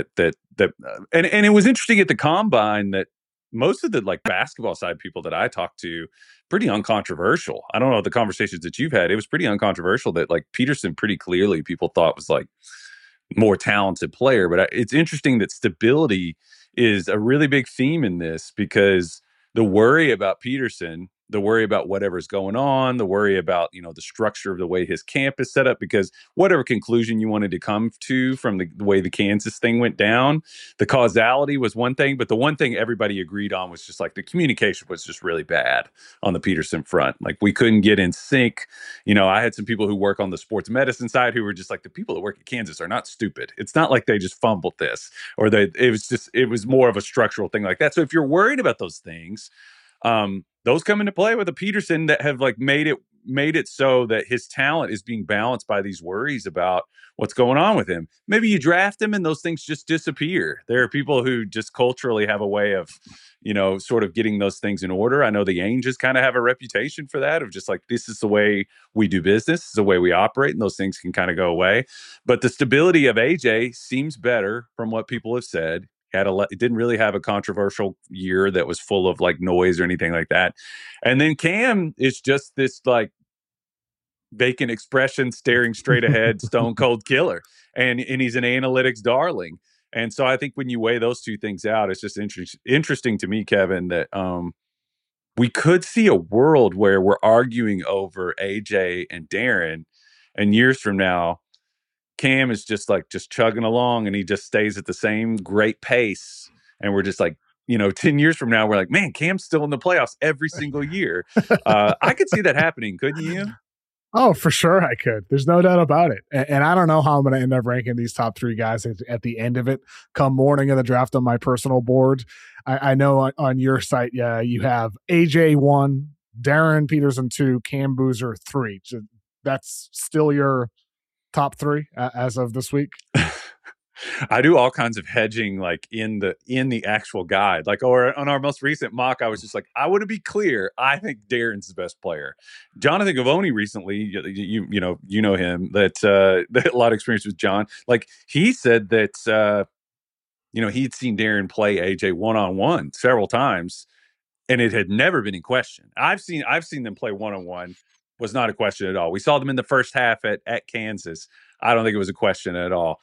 it was interesting at the combine that most of the like basketball side people that I talked to, pretty uncontroversial. I don't know the conversations that you've had. It was pretty uncontroversial that like Peterson pretty clearly people thought was like more talented player. But it's interesting that stability is a really big theme in this, because the worry about Peterson, the worry about whatever's going on, the worry about, the structure of the way his camp is set up, because whatever conclusion you wanted to come to from the way the Kansas thing went down, the causality was one thing, but the one thing everybody agreed on was just like the communication was just really bad on the Peterson front. Like we couldn't get in sync. I had some people who work on the sports medicine side who were just like, the people that work at Kansas are not stupid. It's not like they just fumbled this, or it was more of a structural thing like that. So if you're worried about those things, those come into play with a Peterson that have like made it so that his talent is being balanced by these worries about what's going on with him. Maybe you draft him and those things just disappear. There are people who just culturally have a way of, sort of getting those things in order. I know the Angels kind of have a reputation for that, of just like, this is the way we do business, this is the way we operate, and those things can kind of go away. But the stability of AJ seems better from what people have said. It didn't really have a controversial year that was full of like noise or anything like that. And then Cam is just this like vacant expression, staring straight ahead, stone cold killer. And he's an analytics darling. And so I think when you weigh those two things out, it's just interesting to me, Kevin, that we could see a world where we're arguing over AJ and Darren, and years from now, Cam is just chugging along and he just stays at the same great pace. And we're just like, 10 years from now, we're like, man, Cam's still in the playoffs every single year. I could see that happening. Couldn't you? Oh, for sure I could. There's no doubt about it. And I don't know how I'm going to end up ranking these top 3 guys at the end of it come morning of the draft on my personal board. I know on your site, yeah, you have AJ 1, Darren Peterson 2, Cam Boozer 3. That's still your top 3 as of this week? I do all kinds of hedging, like in the actual guide, like, or on our most recent mock, I was just like, I want to be clear. I think Darren's the best player. Jonathan Givony recently, you know him, that a lot of experience with John. Like he said that, he'd seen Darren play AJ one-on-one several times, and it had never been in question. I've seen them play one-on-one. Was not a question at all. We saw them in the first half at Kansas. I don't think it was a question at all.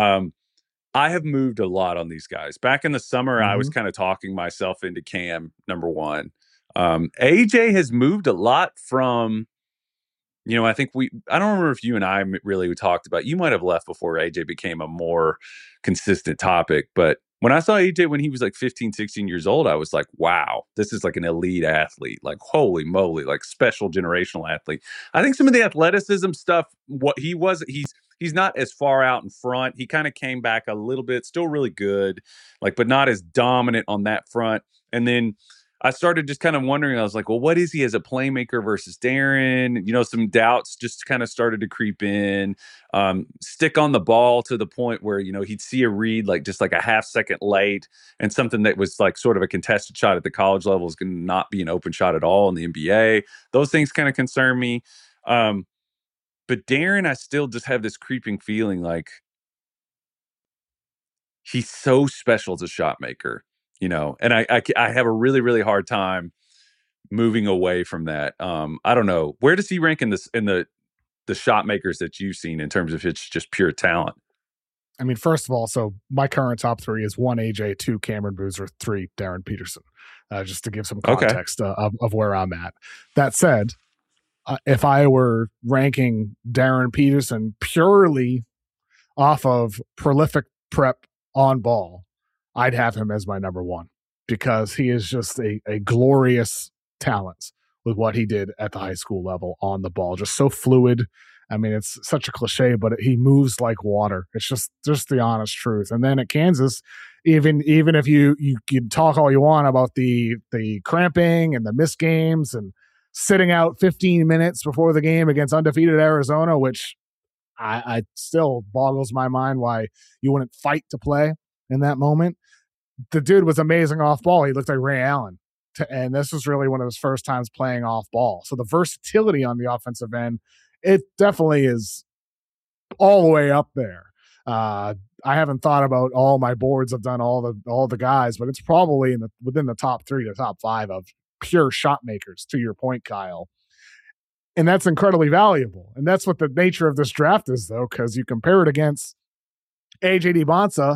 I have moved a lot on these guys. Back in the summer, I was kind of talking myself into Cam, number 1. AJ has moved a lot from, I think I don't remember if you and I really talked about, you might have left before AJ became a more consistent topic, but when I saw AJ when he was like 15, 16 years old, I was like, wow, this is like an elite athlete. Like, holy moly, like special generational athlete. I think some of the athleticism stuff, what he was, he's not as far out in front. He kind of came back a little bit, still really good, like, but not as dominant on that front. And then I started just kind of wondering, I was like, well, what is he as a playmaker versus Darren? You know, some doubts just kind of started to creep in. Stick on the ball to the point where, you know, he'd see a read like just like a half second late, and something that was like sort of a contested shot at the college level is going to not be an open shot at all in the NBA. Those things kind of concern me. But Darren, I still just have this creeping feeling like he's so special as a shot maker, you know, and I have a really, really hard time moving away from that. I don't know. Where does he rank in this, in the shot makers that you've seen in terms of it's just pure talent? I mean, first of all, so my current top three is 1 AJ, 2 Cameron Boozer, 3 Darren Peterson, just to give some Okay. context of where I'm at. That said, if I were ranking Darren Peterson purely off of prolific prep on ball, I'd have him as my number one because he is just a glorious talent with what he did at the high school level on the ball. Just so fluid. I mean, it's such a cliche, but he moves like water. It's just the honest truth. And then at Kansas, even if you can talk all you want about the cramping and the missed games and sitting out 15 minutes before the game against undefeated Arizona, which I still boggles my mind why you wouldn't fight to play in that moment. The dude was amazing off ball. He looked like Ray Allen. And this was really one of his first times playing off ball. So the versatility on the offensive end, it definitely is all the way up there. I haven't thought about all my boards. I've done all the guys, but it's probably within the top 3 to top 5 of pure shot makers, to your point, Kyle. And that's incredibly valuable. And that's what the nature of this draft is, though, because you compare it against AJ Dibonsa,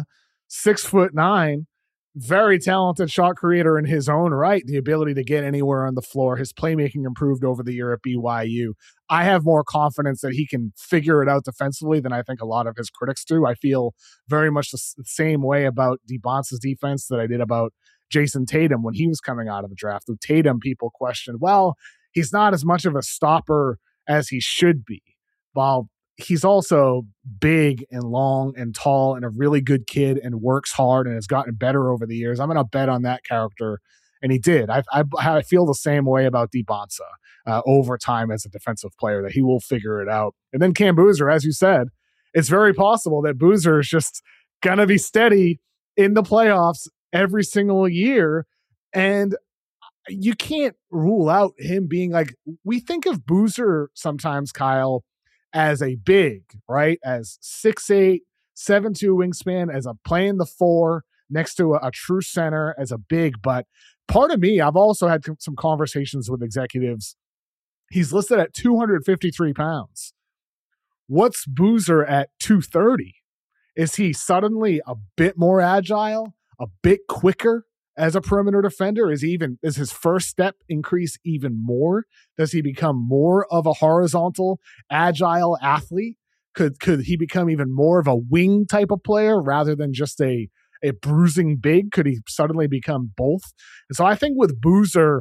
6'9", very talented shot creator in his own right, the ability to get anywhere on the floor. His playmaking improved over the year at BYU. I have more confidence that he can figure it out defensively than I think a lot of his critics do. I feel very much the same way about Dibonsa's defense that I did about Jason Tatum when he was coming out of the draft. With Tatum, people questioned, well, he's not as much of a stopper as he should be. While he's also big and long and tall and a really good kid and works hard and has gotten better over the years. I'm going to bet on that character. And he did. I feel the same way about Dibonsa over time as a defensive player, that he will figure it out. And then Cam Boozer, as you said, it's very possible that Boozer is just going to be steady in the playoffs every single year. And you can't rule out him being like, we think of Boozer sometimes, Kyle, as a big, right? As 6'8", 7'2" wingspan, as a playing the 4 next to a true center, as a big. But part of me, I've also had some conversations with executives. He's listed at 253 pounds. What's Boozer at 230? Is he suddenly a bit more agile, a bit quicker as a perimeter defender? Is his first step increase even more? Does he become more of a horizontal, agile athlete? Could he become even more of a wing type of player rather than just a bruising big? Could he suddenly become both? And so I think with Boozer,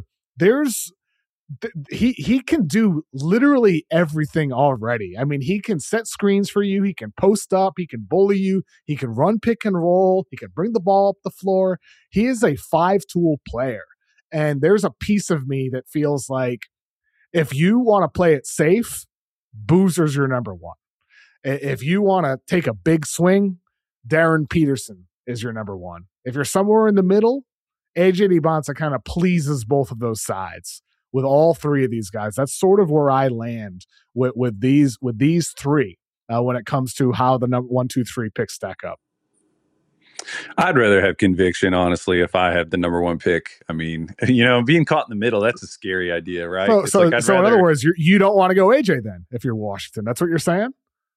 he can do literally everything already. I mean, he can set screens for you. He can post up. He can bully you. He can run pick and roll. He can bring the ball up the floor. He is a 5-tool player. And there's a piece of me that feels like if you want to play it safe, Boozer's your number one. If you want to take a big swing, Darren Peterson is your number one. If you're somewhere in the middle, AJ Dibonsa kind of pleases both of those sides. With all 3 of these guys, that's sort of where I land with these 3 when it comes to how the number 1, 2, 3 picks stack up. I'd rather have conviction, honestly, if I have the number 1 pick. I mean, you know, being caught in the middle, that's a scary idea, right? So in other words, you don't want to go AJ then if you're Washington. That's what you're saying?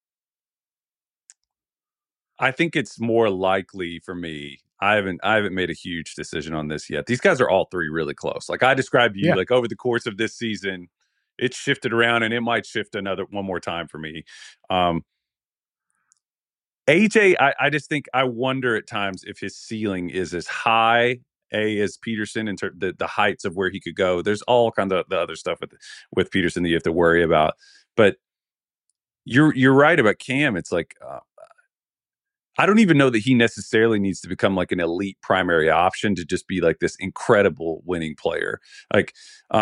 I think it's more likely for me. I haven't made a huge decision on this yet. These guys are all 3 really close. Like I described to you, like over the course of this season, it's shifted around and it might shift one more time for me. AJ, I just think I wonder at times if his ceiling is as high as Peterson in the heights of where he could go. There's all kind of the other stuff with Peterson that you have to worry about. But you're right about Cam. It's like I don't even know that he necessarily needs to become like an elite primary option to just be like this incredible winning player. Like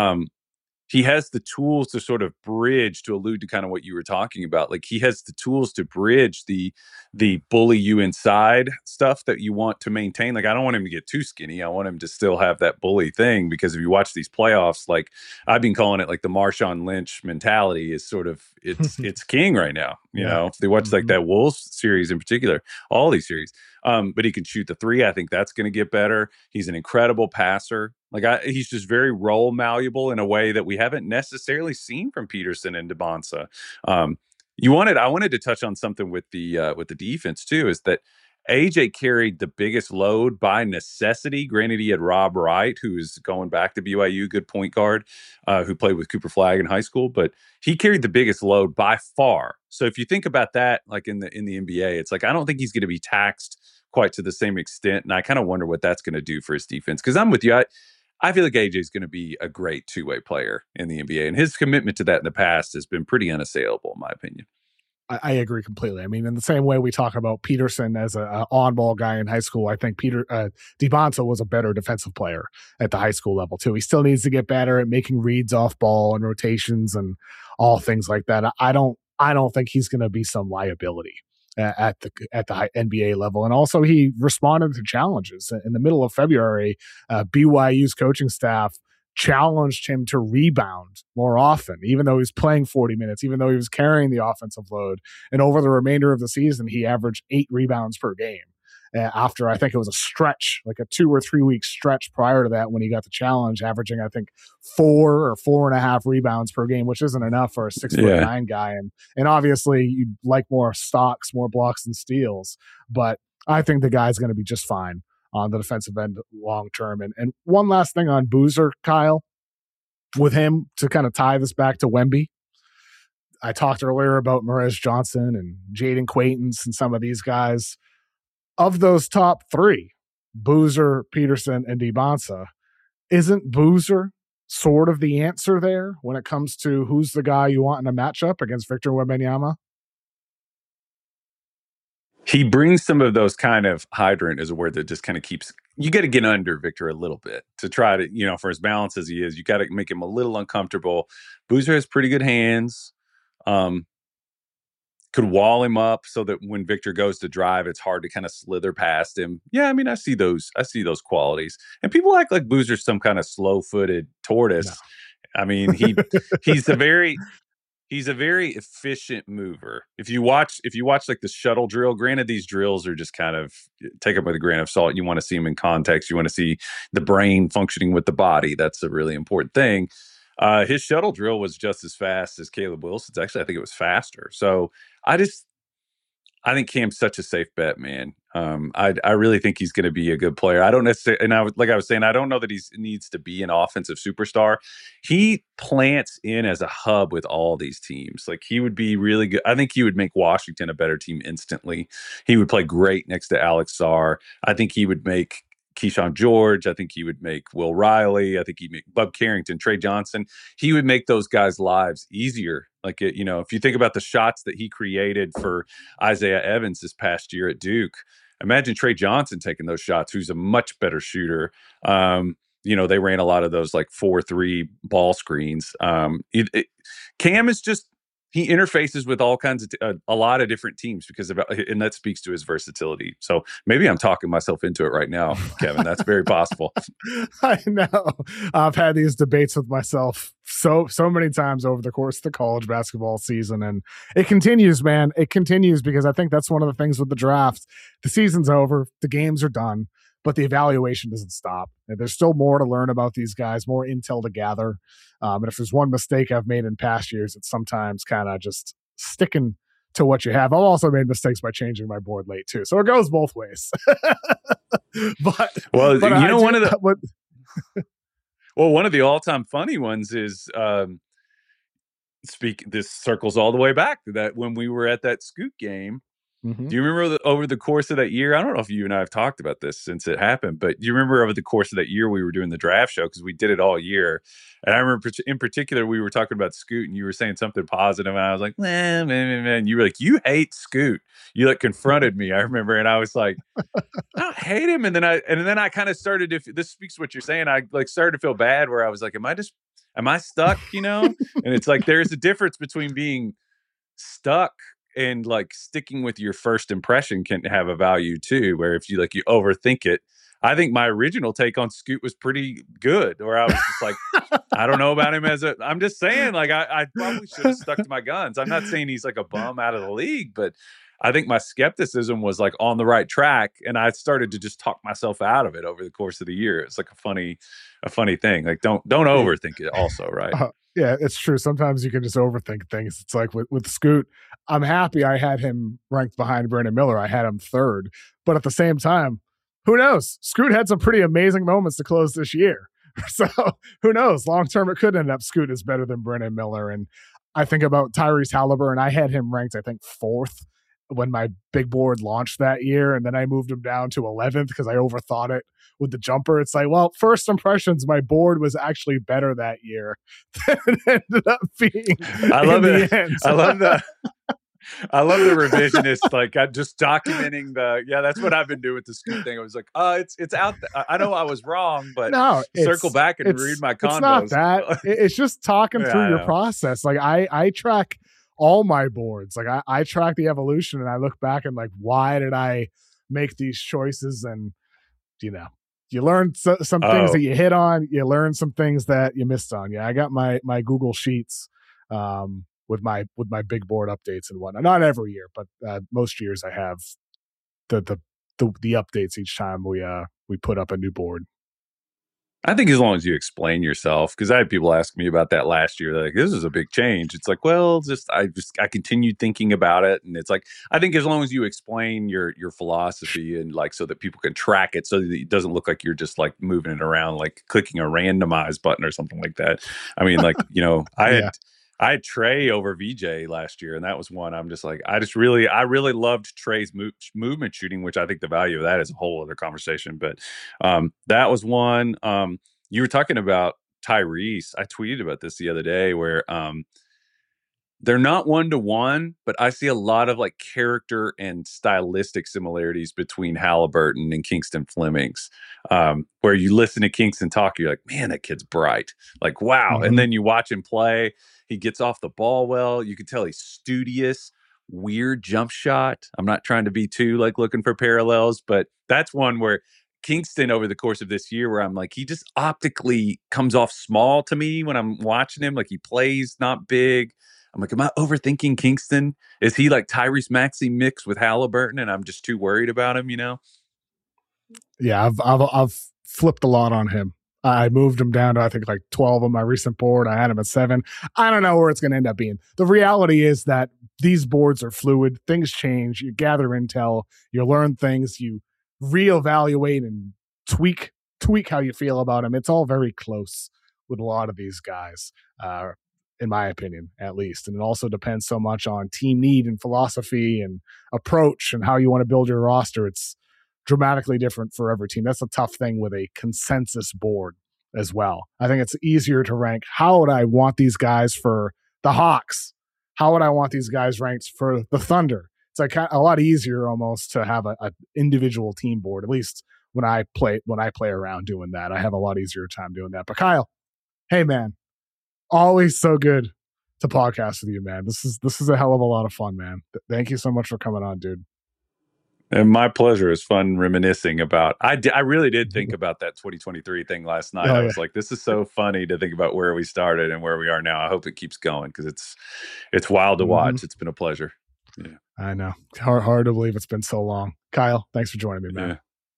he has the tools to sort of bridge, to allude to kind of what you were talking about. Like he has the tools to bridge the bully you inside stuff that you want to maintain. Like I don't want him to get too skinny. I want him to still have that bully thing, because if you watch these playoffs, like I've been calling it, like the Marshawn Lynch mentality is sort of it's king right now. You know, if they watch like that Wolves series in particular, all these series. But he can shoot the three. I think that's going to get better. He's an incredible passer. Like he's just very role malleable in a way that we haven't necessarily seen from Peterson and DeBonsa. I wanted to touch on something with the defense too, is that AJ carried the biggest load by necessity. Granted, he had Rob Wright, who is going back to BYU, good point guard, who played with Cooper Flagg in high school, but he carried the biggest load by far. So if you think about that, like in the NBA, it's like I don't think he's going to be taxed quite to the same extent, and I kind of wonder what that's going to do for his defense. Because I'm with you. I feel like AJ is going to be a great two-way player in the NBA, and his commitment to that in the past has been pretty unassailable, in my opinion. I agree completely. I mean, in the same way we talk about Peterson as a on-ball guy in high school, I think DeBonsa was a better defensive player at the high school level too. He still needs to get better at making reads off ball and rotations and all things like that. I don't think he's going to be some liability at the high NBA level. And also, he responded to challenges in the middle of February. BYU's coaching staff challenged him to rebound more often, even though he was playing 40 minutes, even though he was carrying the offensive load. And over the remainder of the season, he averaged 8 rebounds per game. After I think it was a stretch, like a 2 or 3 week stretch prior to that, when he got the challenge, averaging I think 4 or 4.5 rebounds per game, which isn't enough for a 6'9" guy. And obviously you'd like more stocks, more blocks and steals, but I think the guy's going to be just fine on the defensive end long term. And one last thing on Boozer, Kyle, with him, to kind of tie this back to Wemby. I talked earlier about Morez Johnson and Jaden Quaintance and some of these guys. Of those top 3, Boozer, Peterson, and DeBonsa, isn't Boozer sort of the answer there when it comes to who's the guy you want in a matchup against Victor Wembanyama? He brings some of those kind of hydrant, is a word that just kind of keeps, you got to get under Victor a little bit to try to, for as balanced as he is, you got to make him a little uncomfortable. Boozer has pretty good hands. Could wall him up so that when Victor goes to drive, it's hard to kind of slither past him. Yeah, I mean, I see those qualities. And people act like Boozer's some kind of slow-footed tortoise. No. I mean, he's a very efficient mover. If you watch like the shuttle drill, granted these drills are just kind of take them with a grain of salt. You want to see them in context. You want to see the brain functioning with the body. That's a really important thing. His shuttle drill was just as fast as Caleb Wilson's. Actually, I think it was faster. So I think Cam's such a safe bet, man. I really think he's going to be a good player. I don't necessarily, and like I was saying, I don't know that he needs to be an offensive superstar. He plants in as a hub with all these teams. Like he would be really good. I think he would make Washington a better team instantly. He would play great next to Alex Sarr. I think he would make Keyshawn George. I think he would make Will Riley. I think he'd make Bub Carrington, Trey Johnson. He would make those guys' lives easier. Like, if you think about the shots that he created for Isaiah Evans this past year at Duke, imagine Trey Johnson taking those shots, who's a much better shooter. They ran a lot of those like 4-3 ball screens. Cam is just, he interfaces with all kinds of a lot of different teams and that speaks to his versatility. So maybe I'm talking myself into it right now, Kevin. That's very possible. I know. I've had these debates with myself so many times over the course of the college basketball season, and it continues, man. It continues because I think that's one of the things with the draft. The season's over, the games are done, but the evaluation doesn't stop. There's still more to learn about these guys, more intel to gather. And if there's one mistake I've made in past years, it's sometimes kind of just sticking to what you have. I've also made mistakes by changing my board late too. So it goes both ways. One of the all-time funny ones is this circles all the way back to that when we were at that Scoot game. Mm-hmm. Do you remember over the course of that year? I don't know if you and I have talked about this since it happened, but do you remember over the course of that year we were doing the draft show because we did it all year? And I remember in particular we were talking about Scoot, and you were saying something positive, and I was like, man. You were like, you hate Scoot. You like confronted me. I remember, and I was like, I don't hate him. And then I kind of started to. This speaks to what you're saying. I like started to feel bad where I was like, am I stuck? And it's like there's a difference between being stuck and like sticking with your first impression can have a value too, where if you overthink it. I think my original take on Scoot was pretty good, or I was just like, I don't know about him I'm just saying, like, I probably should have stuck to my guns. I'm not saying he's like a bum out of the league, but I think my skepticism was like on the right track, and I started to just talk myself out of it over the course of the year. It's like a funny thing. Like, don't overthink it also, right? Yeah, it's true. Sometimes you can just overthink things. It's like with Scoot, I'm happy I had him ranked behind Brandon Miller. I had him third. But at the same time, who knows? Scoot had some pretty amazing moments to close this year. So who knows? Long term, it could end up Scoot is better than Brandon Miller. And I think about Tyrese Halliburton. I had him ranked, I think, fourth when my big board launched that year. And then I moved him down to 11th because I overthought it with the jumper. It's like, well, first impressions, my board was actually better that year than it ended up being. I love it. I love that. I love the revisionist, like just documenting that's what I've been doing with the Scoot thing. I was like, it's out there. I know I was wrong, but no, circle back and read my condos. It's not that. It's just talking through your process. Like I track all my boards. Like I track the evolution, and I look back and like, why did I make these choices? And you learn some things that you hit on. You learn some things that you missed on. Yeah, I got my Google Sheets with my big board updates and whatnot. Not every year, but most years I have the updates each time we put up a new board. I think as long as you explain yourself, because I had people ask me about that last year. They're like, this is a big change. It's like, well, I continued thinking about it, and it's like, I think as long as you explain your philosophy and like so that people can track it, so that it doesn't look like you're just like moving it around, like clicking a randomize button or something like that. I mean, like I had Trey over VJ last year, and that was one I'm just like, I really loved Trey's movement shooting, which I think the value of that is a whole other conversation. But that was one. You were talking about Tyrese. I tweeted about this the other day where they're not 1-to-1, but I see a lot of like character and stylistic similarities between Halliburton and Kingston Flemings, where you listen to Kingston talk, you're like, man, that kid's bright. Like, wow. Mm-hmm. And then you watch him play. He gets off the ball well. You can tell he's studious, weird jump shot. I'm not trying to be too like looking for parallels, but that's one where Kingston over the course of this year where I'm like, he just optically comes off small to me when I'm watching him. Like he plays not big. I'm like, am I overthinking Kingston? Is he like Tyrese Maxey mixed with Halliburton and I'm just too worried about him, Yeah, I've flipped a lot on him. I moved him down to, I think, like 12 on my recent board. I had him at 7. I don't know where it's going to end up being. The reality is that these boards are fluid. Things change. You gather intel. You learn things. You reevaluate and tweak how you feel about them. It's all very close with a lot of these guys, in my opinion, at least. And it also depends so much on team need and philosophy and approach and how you want to build your roster. It's dramatically different for every team. That's a tough thing with a consensus board as well. I think it's easier to rank. How would I want these guys for the Hawks? How would I want these guys ranked for the Thunder? It's like a lot easier almost to have a individual team board. At least when I play around doing that, I have a lot easier time doing that. But Kyle, hey man, always so good to podcast with you, man. This is a hell of a lot of fun, man. Thank you so much for coming on, dude. And my pleasure. Is fun reminiscing about. I really did think about that 2023 thing last night. I was like, this is so funny to think about where we started and where we are now. I hope it keeps going because it's wild to watch. It's been a pleasure. Yeah, I know. Hard to believe it's been so long. Kyle, thanks for joining me, man. Yeah.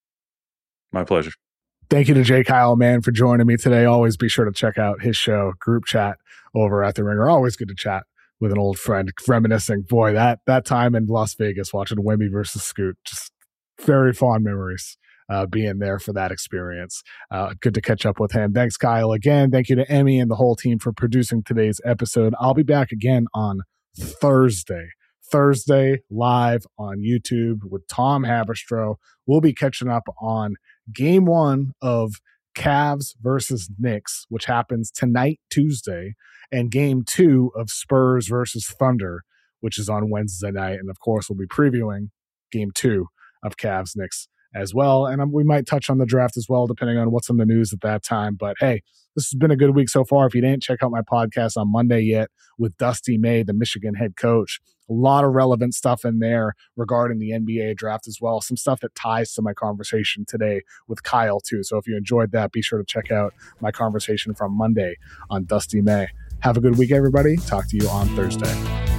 My pleasure. Thank you to Jay Kyle, man, for joining me today. Always be sure to check out his show, Group Chat, over at The Ringer. Always good to chat with an old friend, reminiscing. Boy, that time in Las Vegas watching Wemby versus Scoot, just very fond memories being there for that experience. Good to catch up with him. Thanks, Kyle, again. Thank you to Emmy and the whole team for producing today's episode. I'll be back again on Thursday Thursday live on YouTube with Tom Haberstroh. We'll be catching up on game 1 of Cavs versus Knicks, which happens tonight, Tuesday, and game 2 of Spurs versus Thunder, which is on Wednesday night. And of course, we'll be previewing game 2 of Cavs Knicks as well. And we might touch on the draft as well, depending on what's in the news at that time. But hey, this has been a good week so far. If you didn't check out my podcast on Monday yet with Dusty May, the Michigan head coach, a lot of relevant stuff in there regarding the NBA draft as well. Some stuff that ties to my conversation today with Kyle too. So if you enjoyed that, be sure to check out my conversation from Monday on Dusty May. Have a good week, everybody. Talk to you on Thursday.